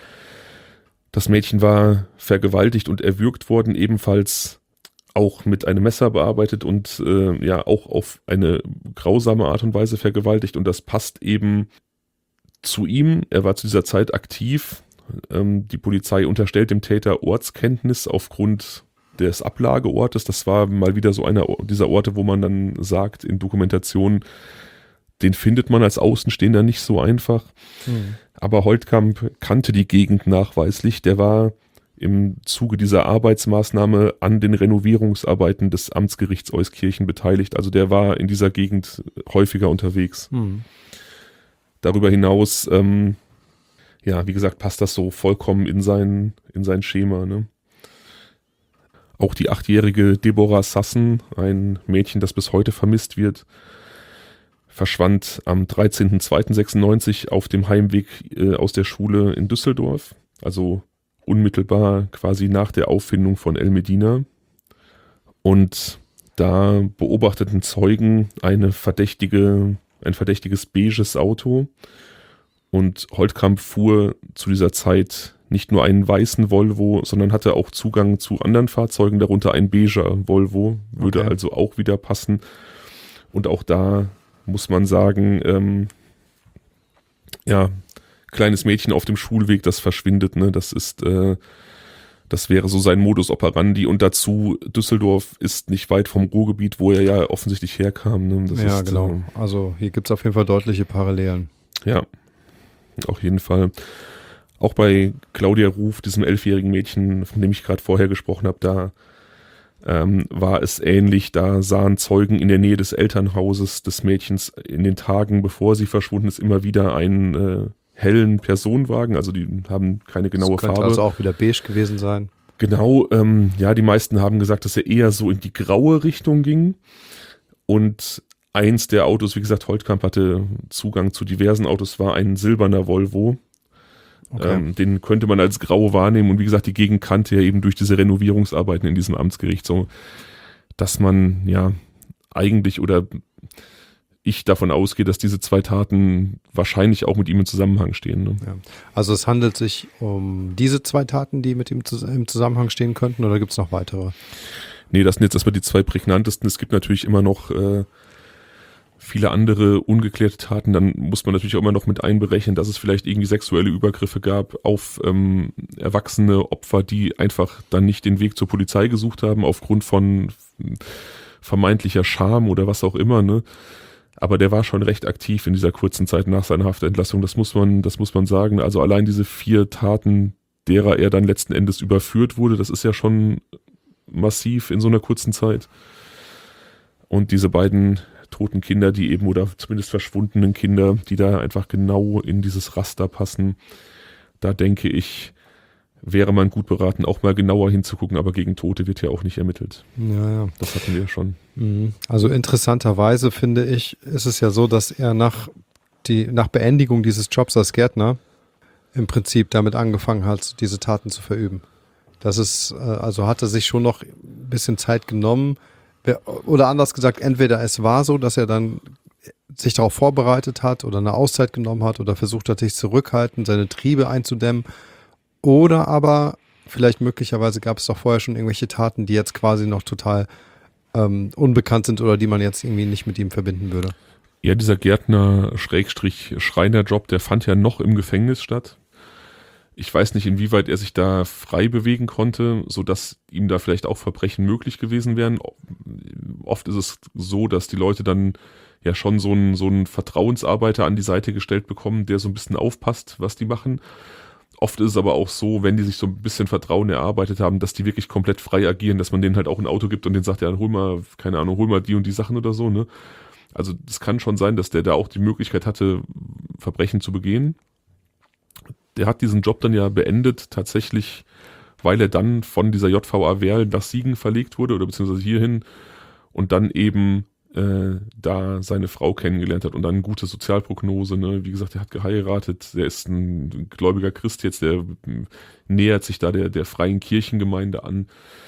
Das Mädchen war vergewaltigt und erwürgt worden, ebenfalls auch mit einem Messer bearbeitet und auch auf eine grausame Art und Weise vergewaltigt. Und das passt eben zu ihm. Er war zu dieser Zeit aktiv. Die Polizei unterstellt dem Täter Ortskenntnis aufgrund des Ablageortes. Das war mal wieder so einer dieser Orte, wo man dann sagt in Dokumentationen, den findet man als Außenstehender nicht so einfach. Aber Holtkamp kannte die Gegend nachweislich. Der war im Zuge dieser Arbeitsmaßnahme an den Renovierungsarbeiten des Amtsgerichts Euskirchen beteiligt. Also der war in dieser Gegend häufiger unterwegs. darüber hinaus, ja, wie gesagt, passt das so vollkommen in sein Schema, ne? Auch die 8-jährige Deborah Sassen, ein Mädchen, das bis heute vermisst wird, verschwand am 13.02.96 auf dem Heimweg aus der Schule in Düsseldorf, also unmittelbar quasi nach der Auffindung von El Medina. Und da beobachteten Zeugen ein verdächtiges beiges Auto. Und Holtkamp fuhr zu dieser Zeit nicht nur einen weißen Volvo, sondern hatte auch Zugang zu anderen Fahrzeugen, darunter ein beiger Volvo, würde also auch wieder passen. Und auch da muss man sagen, ja, kleines Mädchen auf dem Schulweg, das verschwindet, ne? Das wäre so sein Modus operandi. Und dazu, Düsseldorf ist nicht weit vom Ruhrgebiet, wo er ja offensichtlich herkam. Ne? Genau. Also hier gibt es auf jeden Fall deutliche Parallelen. Ja, auf jeden Fall. Auch bei Claudia Ruf, diesem 11-jährigen Mädchen, von dem ich gerade vorher gesprochen habe, da war es ähnlich. Da sahen Zeugen in der Nähe des Elternhauses des Mädchens in den Tagen, bevor sie verschwunden ist, immer wieder einen hellen Personenwagen. Also die haben keine genaue Farbe. Könnte also auch wieder beige gewesen sein. Genau, ja, die meisten haben gesagt, dass er eher so in die graue Richtung ging. Und eins der Autos, wie gesagt, Holtkamp hatte Zugang zu diversen Autos, war ein silberner Volvo. Okay. Den könnte man als grau wahrnehmen. Und wie gesagt, die Gegend kannte ja eben durch diese Renovierungsarbeiten in diesem Amtsgericht so, dass man ja eigentlich oder ich davon ausgehe, dass diese 2 Taten wahrscheinlich auch mit ihm im Zusammenhang stehen. Ne? Ja. Also es handelt sich um diese 2 Taten, die mit ihm im Zusammenhang stehen könnten, oder gibt es noch weitere? Nee, das sind jetzt erstmal die 2 prägnantesten. Es gibt natürlich immer noch viele andere ungeklärte Taten. Dann muss man natürlich auch immer noch mit einberechnen, dass es vielleicht irgendwie sexuelle Übergriffe gab auf erwachsene Opfer, die einfach dann nicht den Weg zur Polizei gesucht haben, aufgrund von vermeintlicher Scham oder was auch immer, ne? Aber der war schon recht aktiv in dieser kurzen Zeit nach seiner Haftentlassung. Das muss man sagen. Also allein diese 4 Taten, derer er dann letzten Endes überführt wurde, das ist ja schon massiv in so einer kurzen Zeit. Und diese beiden toten Kinder, die eben, oder zumindest verschwundenen Kinder, die da einfach genau in dieses Raster passen, da denke ich, wäre man gut beraten, auch mal genauer hinzugucken, aber gegen Tote wird ja auch nicht ermittelt. Ja. Das hatten wir ja schon. Also interessanterweise finde ich, ist es ja so, dass er nach Beendigung dieses Jobs als Gärtner im Prinzip damit angefangen hat, diese Taten zu verüben. Das ist, also hat er sich schon noch ein bisschen Zeit genommen, oder anders gesagt, entweder es war so, dass er dann sich darauf vorbereitet hat oder eine Auszeit genommen hat oder versucht hat, sich zurückhalten, seine Triebe einzudämmen. Oder aber vielleicht möglicherweise gab es doch vorher schon irgendwelche Taten, die jetzt quasi noch total unbekannt sind oder die man jetzt irgendwie nicht mit ihm verbinden würde. Ja, dieser Gärtner-Schreiner-Job, der fand ja noch im Gefängnis statt. Ich weiß nicht, inwieweit er sich da frei bewegen konnte, sodass ihm da vielleicht auch Verbrechen möglich gewesen wären. Oft ist es so, dass die Leute dann ja schon so einen Vertrauensarbeiter an die Seite gestellt bekommen, der so ein bisschen aufpasst, was die machen. Oft ist es aber auch so, wenn die sich so ein bisschen Vertrauen erarbeitet haben, dass die wirklich komplett frei agieren, dass man denen halt auch ein Auto gibt und denen sagt, ja, hol mal die und die Sachen oder so, ne? Also das kann schon sein, dass der da auch die Möglichkeit hatte, Verbrechen zu begehen. Der hat diesen Job dann ja beendet, tatsächlich, weil er dann von dieser JVA Werl nach Siegen verlegt wurde oder beziehungsweise hierhin und dann eben da seine Frau kennengelernt hat und dann eine gute Sozialprognose, ne? Wie gesagt, er hat geheiratet, der ist ein gläubiger Christ jetzt, der nähert sich da der freien Kirchengemeinde an.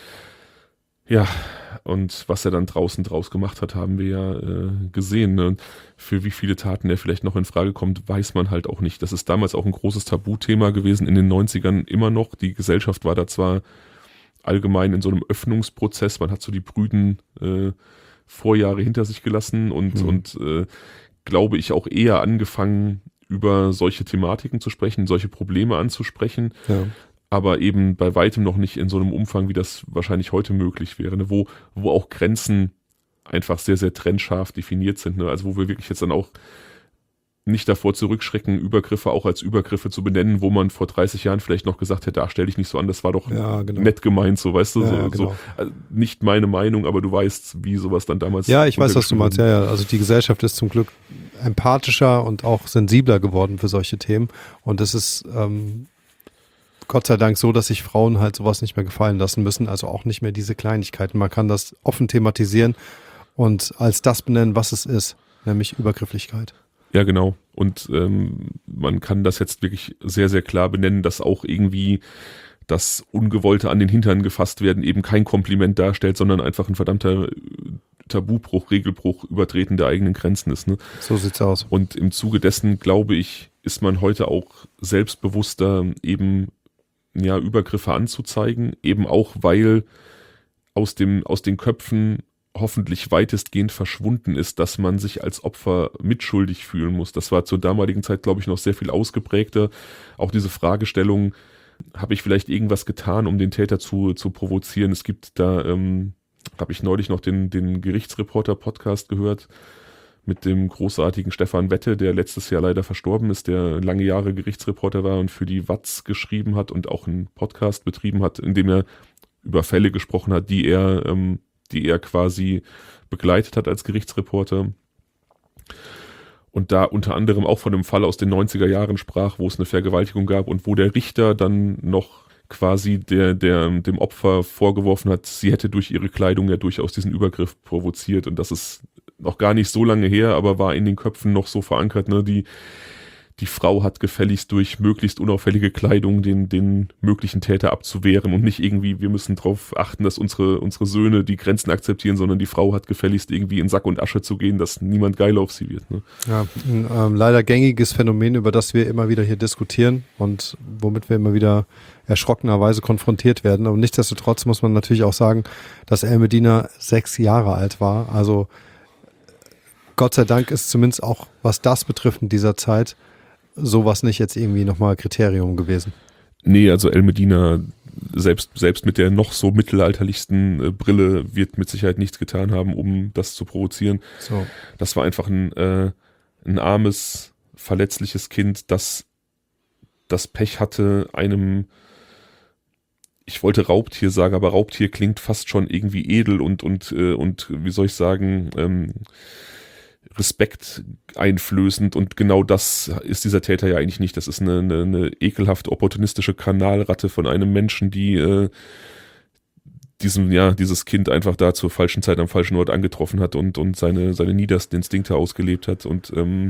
Ja, und was er dann draus gemacht hat, haben wir ja gesehen. Ne? Für wie viele Taten er vielleicht noch in Frage kommt, weiß man halt auch nicht. Das ist damals auch ein großes Tabuthema gewesen, in den 90ern immer noch. Die Gesellschaft war da zwar allgemein in so einem Öffnungsprozess, man hat so die prüden Vorjahre hinter sich gelassen und glaube ich auch eher angefangen, über solche Thematiken zu sprechen, solche Probleme anzusprechen. Ja. Aber eben bei weitem noch nicht in so einem Umfang, wie das wahrscheinlich heute möglich wäre, ne? Wo auch Grenzen einfach sehr, sehr trennscharf definiert sind. Ne? Also wo wir wirklich jetzt dann auch nicht davor zurückschrecken, Übergriffe auch als Übergriffe zu benennen, wo man vor 30 Jahren vielleicht noch gesagt hätte, stell dich nicht so an, das war doch nett gemeint, so, weißt du, genau. Also nicht meine Meinung, aber du weißt, wie sowas dann damals. Ja, ich weiß, was du meinst, ja. Also die Gesellschaft ist zum Glück empathischer und auch sensibler geworden für solche Themen und es ist Gott sei Dank so, dass sich Frauen halt sowas nicht mehr gefallen lassen müssen, also auch nicht mehr diese Kleinigkeiten. Man kann das offen thematisieren und als das benennen, was es ist, nämlich Übergrifflichkeit. Ja, genau. Und man kann das jetzt wirklich sehr, sehr klar benennen, dass auch irgendwie das Ungewollte an den Hintern gefasst werden eben kein Kompliment darstellt, sondern einfach ein verdammter Tabubruch, Regelbruch, Übertreten der eigenen Grenzen ist. Ne? So sieht's aus. Und im Zuge dessen, glaube ich, ist man heute auch selbstbewusster, eben Übergriffe anzuzeigen, eben auch, weil aus den Köpfen hoffentlich weitestgehend verschwunden ist, dass man sich als Opfer mitschuldig fühlen muss. Das war zur damaligen Zeit, glaube ich, noch sehr viel ausgeprägter. Auch diese Fragestellung, habe ich vielleicht irgendwas getan, um den Täter zu provozieren? Es gibt da, habe ich neulich noch den Gerichtsreporter-Podcast gehört mit dem großartigen Stefan Wette, der letztes Jahr leider verstorben ist, der lange Jahre Gerichtsreporter war und für die WAZ geschrieben hat und auch einen Podcast betrieben hat, in dem er über Fälle gesprochen hat, die er quasi begleitet hat als Gerichtsreporter. Und da unter anderem auch von einem Fall aus den 90er Jahren sprach, wo es eine Vergewaltigung gab und wo der Richter dann noch quasi dem Opfer vorgeworfen hat, sie hätte durch ihre Kleidung ja durchaus diesen Übergriff provoziert. Und das ist noch gar nicht so lange her, aber war in den Köpfen noch so verankert, ne? Die Frau hat gefälligst durch möglichst unauffällige Kleidung den möglichen Täter abzuwehren und nicht irgendwie, wir müssen darauf achten, dass unsere Söhne die Grenzen akzeptieren, sondern die Frau hat gefälligst irgendwie in Sack und Asche zu gehen, dass niemand geil auf sie wird. Ne? Ja, ein leider gängiges Phänomen, über das wir immer wieder hier diskutieren und womit wir immer wieder erschrockenerweise konfrontiert werden. Aber nichtsdestotrotz muss man natürlich auch sagen, dass El Medina 6 Jahre alt war. Also Gott sei Dank ist zumindest auch, was das betrifft in dieser Zeit, sowas nicht jetzt irgendwie nochmal Kriterium gewesen. Nee, also El Medina, selbst mit der noch so mittelalterlichsten Brille, wird mit Sicherheit nichts getan haben, um das zu provozieren. So. Das war einfach ein armes, verletzliches Kind, das das Pech hatte, ich wollte Raubtier sagen, aber Raubtier klingt fast schon irgendwie edel und wie soll ich sagen, Respekt einflößend, und genau das ist dieser Täter ja eigentlich nicht. Das ist eine ekelhaft opportunistische Kanalratte von einem Menschen, die dieses Kind einfach da zur falschen Zeit am falschen Ort angetroffen hat und seine niedersten Instinkte ausgelebt hat. Und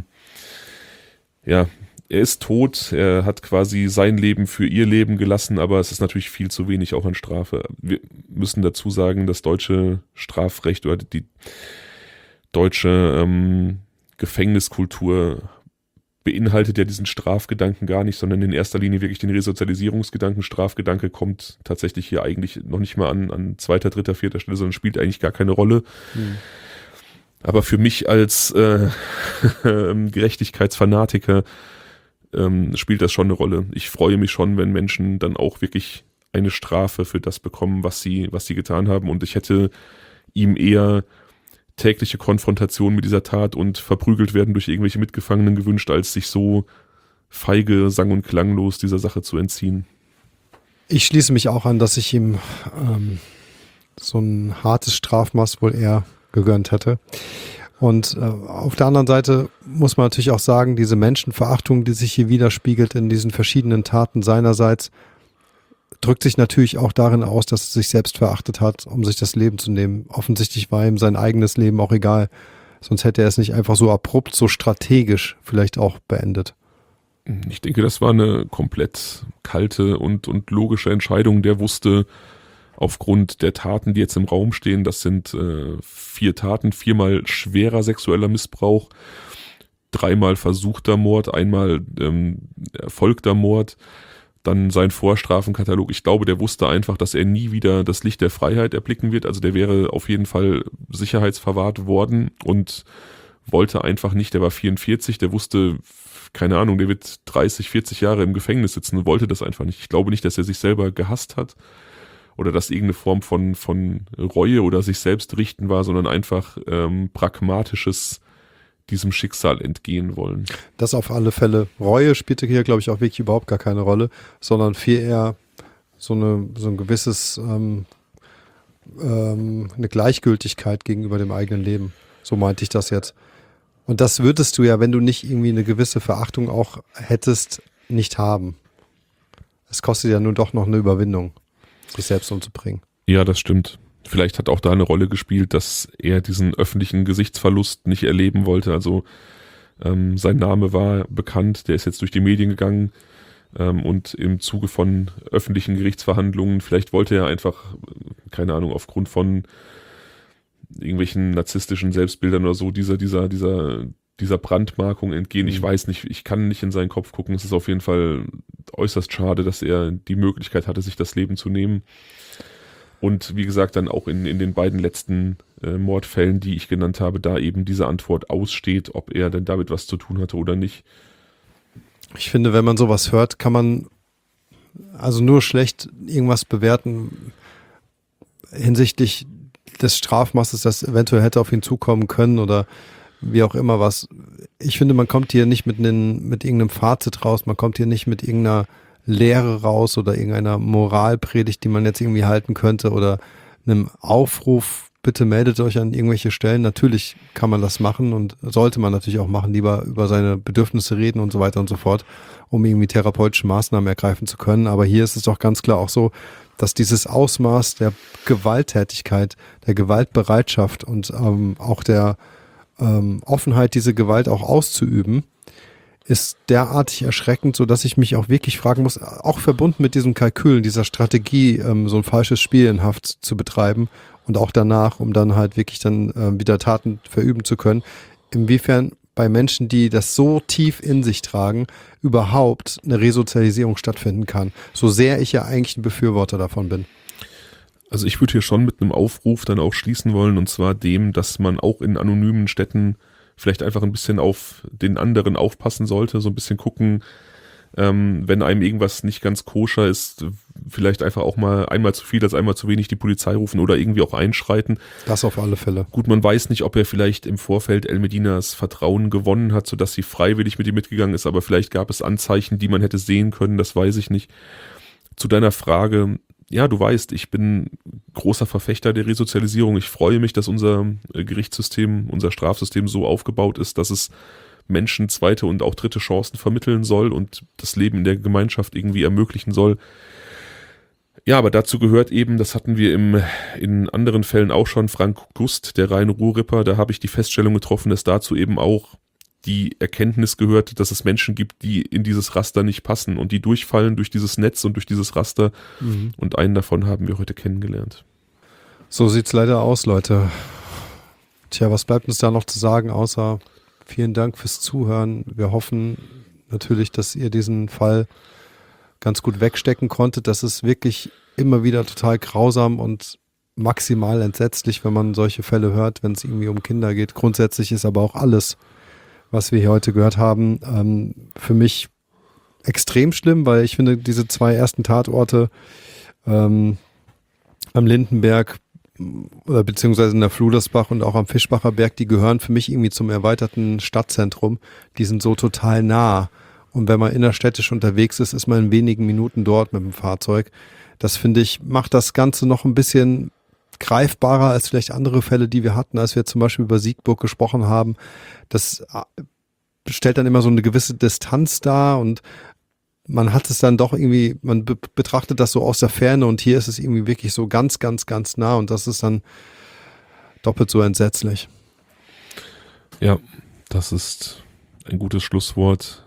er ist tot, er hat quasi sein Leben für ihr Leben gelassen, aber es ist natürlich viel zu wenig auch an Strafe. Wir müssen dazu sagen, das deutsche Strafrecht oder die deutsche Gefängniskultur beinhaltet ja diesen Strafgedanken gar nicht, sondern in erster Linie wirklich den Resozialisierungsgedanken. Strafgedanke kommt tatsächlich hier eigentlich noch nicht mal an 2., 3., 4. Stelle, sondern spielt eigentlich gar keine Rolle. Aber für mich als Gerechtigkeitsfanatiker spielt das schon eine Rolle. Ich freue mich schon, wenn Menschen dann auch wirklich eine Strafe für das bekommen, was sie getan haben, und ich hätte ihm eher tägliche Konfrontation mit dieser Tat und verprügelt werden durch irgendwelche Mitgefangenen gewünscht, als sich so feige, sang- und klanglos dieser Sache zu entziehen. Ich schließe mich auch an, dass ich ihm so ein hartes Strafmaß wohl eher gegönnt hätte. Und auf der anderen Seite muss man natürlich auch sagen, diese Menschenverachtung, die sich hier widerspiegelt in diesen verschiedenen Taten seinerseits, drückt sich natürlich auch darin aus, dass er sich selbst verachtet hat, um sich das Leben zu nehmen. Offensichtlich war ihm sein eigenes Leben auch egal. Sonst hätte er es nicht einfach so abrupt, so strategisch vielleicht auch beendet. Ich denke, das war eine komplett kalte und logische Entscheidung. Der wusste aufgrund der Taten, die jetzt im Raum stehen, das sind 4 Taten, 4-mal schwerer sexueller Missbrauch, 3-mal versuchter Mord, 1-mal erfolgter Mord, dann sein Vorstrafenkatalog. Ich glaube, der wusste einfach, dass er nie wieder das Licht der Freiheit erblicken wird. Also der wäre auf jeden Fall sicherheitsverwahrt worden und wollte einfach nicht. Der war 44, der wusste, keine Ahnung, der wird 30, 40 Jahre im Gefängnis sitzen und wollte das einfach nicht. Ich glaube nicht, dass er sich selber gehasst hat oder dass irgendeine Form von Reue oder sich selbst richten war, sondern einfach pragmatisches diesem Schicksal entgehen wollen. Das auf alle Fälle. Reue spielte hier, glaube ich, auch wirklich überhaupt gar keine Rolle, sondern viel eher so ein gewisses, eine Gleichgültigkeit gegenüber dem eigenen Leben. So meinte ich das jetzt. Und das würdest du ja, wenn du nicht irgendwie eine gewisse Verachtung auch hättest, nicht haben. Es kostet ja nun doch noch eine Überwindung, sich selbst umzubringen. Ja, das stimmt. Vielleicht hat auch da eine Rolle gespielt, dass er diesen öffentlichen Gesichtsverlust nicht erleben wollte. Also sein Name war bekannt, der ist jetzt durch die Medien gegangen und im Zuge von öffentlichen Gerichtsverhandlungen, vielleicht wollte er einfach, keine Ahnung, aufgrund von irgendwelchen narzisstischen Selbstbildern oder so, dieser Brandmarkung entgehen. Ich weiß nicht, ich kann nicht in seinen Kopf gucken. Es ist auf jeden Fall äußerst schade, dass er die Möglichkeit hatte, sich das Leben zu nehmen. Und wie gesagt, dann auch in den beiden letzten Mordfällen, die ich genannt habe, da eben diese Antwort aussteht, ob er denn damit was zu tun hatte oder nicht. Ich finde, wenn man sowas hört, kann man also nur schlecht irgendwas bewerten hinsichtlich des Strafmaßes, das eventuell hätte auf ihn zukommen können oder wie auch immer was. Ich finde, man kommt hier nicht mit irgendeinem Fazit raus, man kommt hier nicht mit irgendeiner Lehre raus oder irgendeiner Moralpredigt, die man jetzt irgendwie halten könnte oder einem Aufruf, bitte meldet euch an irgendwelche Stellen. Natürlich kann man das machen und sollte man natürlich auch machen, lieber über seine Bedürfnisse reden und so weiter und so fort, um irgendwie therapeutische Maßnahmen ergreifen zu können. Aber hier ist es doch ganz klar auch so, dass dieses Ausmaß der Gewalttätigkeit, der Gewaltbereitschaft und auch der Offenheit, diese Gewalt auch auszuüben, ist derartig erschreckend, so dass ich mich auch wirklich fragen muss, auch verbunden mit diesem Kalkül, dieser Strategie, so ein falsches Spiel in Haft zu betreiben und auch danach, um dann halt wirklich dann wieder Taten verüben zu können, inwiefern bei Menschen, die das so tief in sich tragen, überhaupt eine Resozialisierung stattfinden kann. So sehr ich ja eigentlich ein Befürworter davon bin. Also ich würde hier schon mit einem Aufruf dann auch schließen wollen, und zwar dem, dass man auch in anonymen Städten vielleicht einfach ein bisschen auf den anderen aufpassen sollte, so ein bisschen gucken, wenn einem irgendwas nicht ganz koscher ist, vielleicht einfach auch mal einmal zu viel als einmal zu wenig die Polizei rufen oder irgendwie auch einschreiten. Das auf alle Fälle. Gut, man weiß nicht, ob er vielleicht im Vorfeld El Medinas Vertrauen gewonnen hat, sodass sie freiwillig mit ihm mitgegangen ist, aber vielleicht gab es Anzeichen, die man hätte sehen können, das weiß ich nicht. Zu deiner Frage, ja, du weißt, ich bin großer Verfechter der Resozialisierung. Ich freue mich, dass unser Gerichtssystem, unser Strafsystem so aufgebaut ist, dass es Menschen zweite und auch dritte Chancen vermitteln soll und das Leben in der Gemeinschaft irgendwie ermöglichen soll. Ja, aber dazu gehört eben, das hatten wir in anderen Fällen auch schon, Frank Gust, der reine Ruhrripper, da habe ich die Feststellung getroffen, dass dazu eben auch die Erkenntnis gehört, dass es Menschen gibt, die in dieses Raster nicht passen und die durchfallen durch dieses Netz und durch dieses Raster. Und einen davon haben wir heute kennengelernt. So sieht's leider aus, Leute. Tja, was bleibt uns da noch zu sagen, außer vielen Dank fürs Zuhören. Wir hoffen natürlich, dass ihr diesen Fall ganz gut wegstecken konntet. Das ist wirklich immer wieder total grausam und maximal entsetzlich, wenn man solche Fälle hört, wenn es irgendwie um Kinder geht. Grundsätzlich ist aber auch alles, was wir hier heute gehört haben, für mich extrem schlimm, weil ich finde, diese zwei ersten Tatorte am Lindenberg oder beziehungsweise in der Fludersbach und auch am Fischbacher Berg, die gehören für mich irgendwie zum erweiterten Stadtzentrum. Die sind so total nah. Und wenn man innerstädtisch unterwegs ist, ist man in wenigen Minuten dort mit dem Fahrzeug. Das finde ich, macht das Ganze noch ein bisschen greifbarer als vielleicht andere Fälle, die wir hatten, als wir zum Beispiel über Siegburg gesprochen haben. Das stellt dann immer so eine gewisse Distanz dar und man hat es dann doch irgendwie, man betrachtet das so aus der Ferne und hier ist es irgendwie wirklich so ganz, ganz, ganz nah und das ist dann doppelt so entsetzlich. Ja, das ist ein gutes Schlusswort.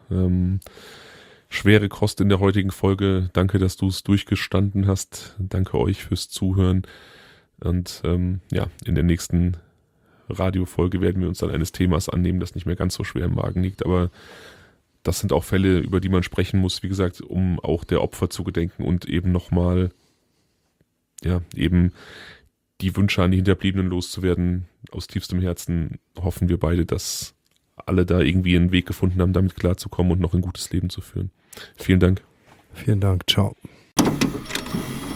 Schwere Kost in der heutigen Folge. Danke, dass du es durchgestanden hast. Danke euch fürs Zuhören. Und ja, in der nächsten Radiofolge werden wir uns dann eines Themas annehmen, das nicht mehr ganz so schwer im Magen liegt. Aber das sind auch Fälle, über die man sprechen muss, wie gesagt, um auch der Opfer zu gedenken und eben nochmal, ja, eben die Wünsche an die Hinterbliebenen loszuwerden. Aus tiefstem Herzen hoffen wir beide, dass alle da irgendwie einen Weg gefunden haben, damit klarzukommen und noch ein gutes Leben zu führen. Vielen Dank. Vielen Dank. Ciao.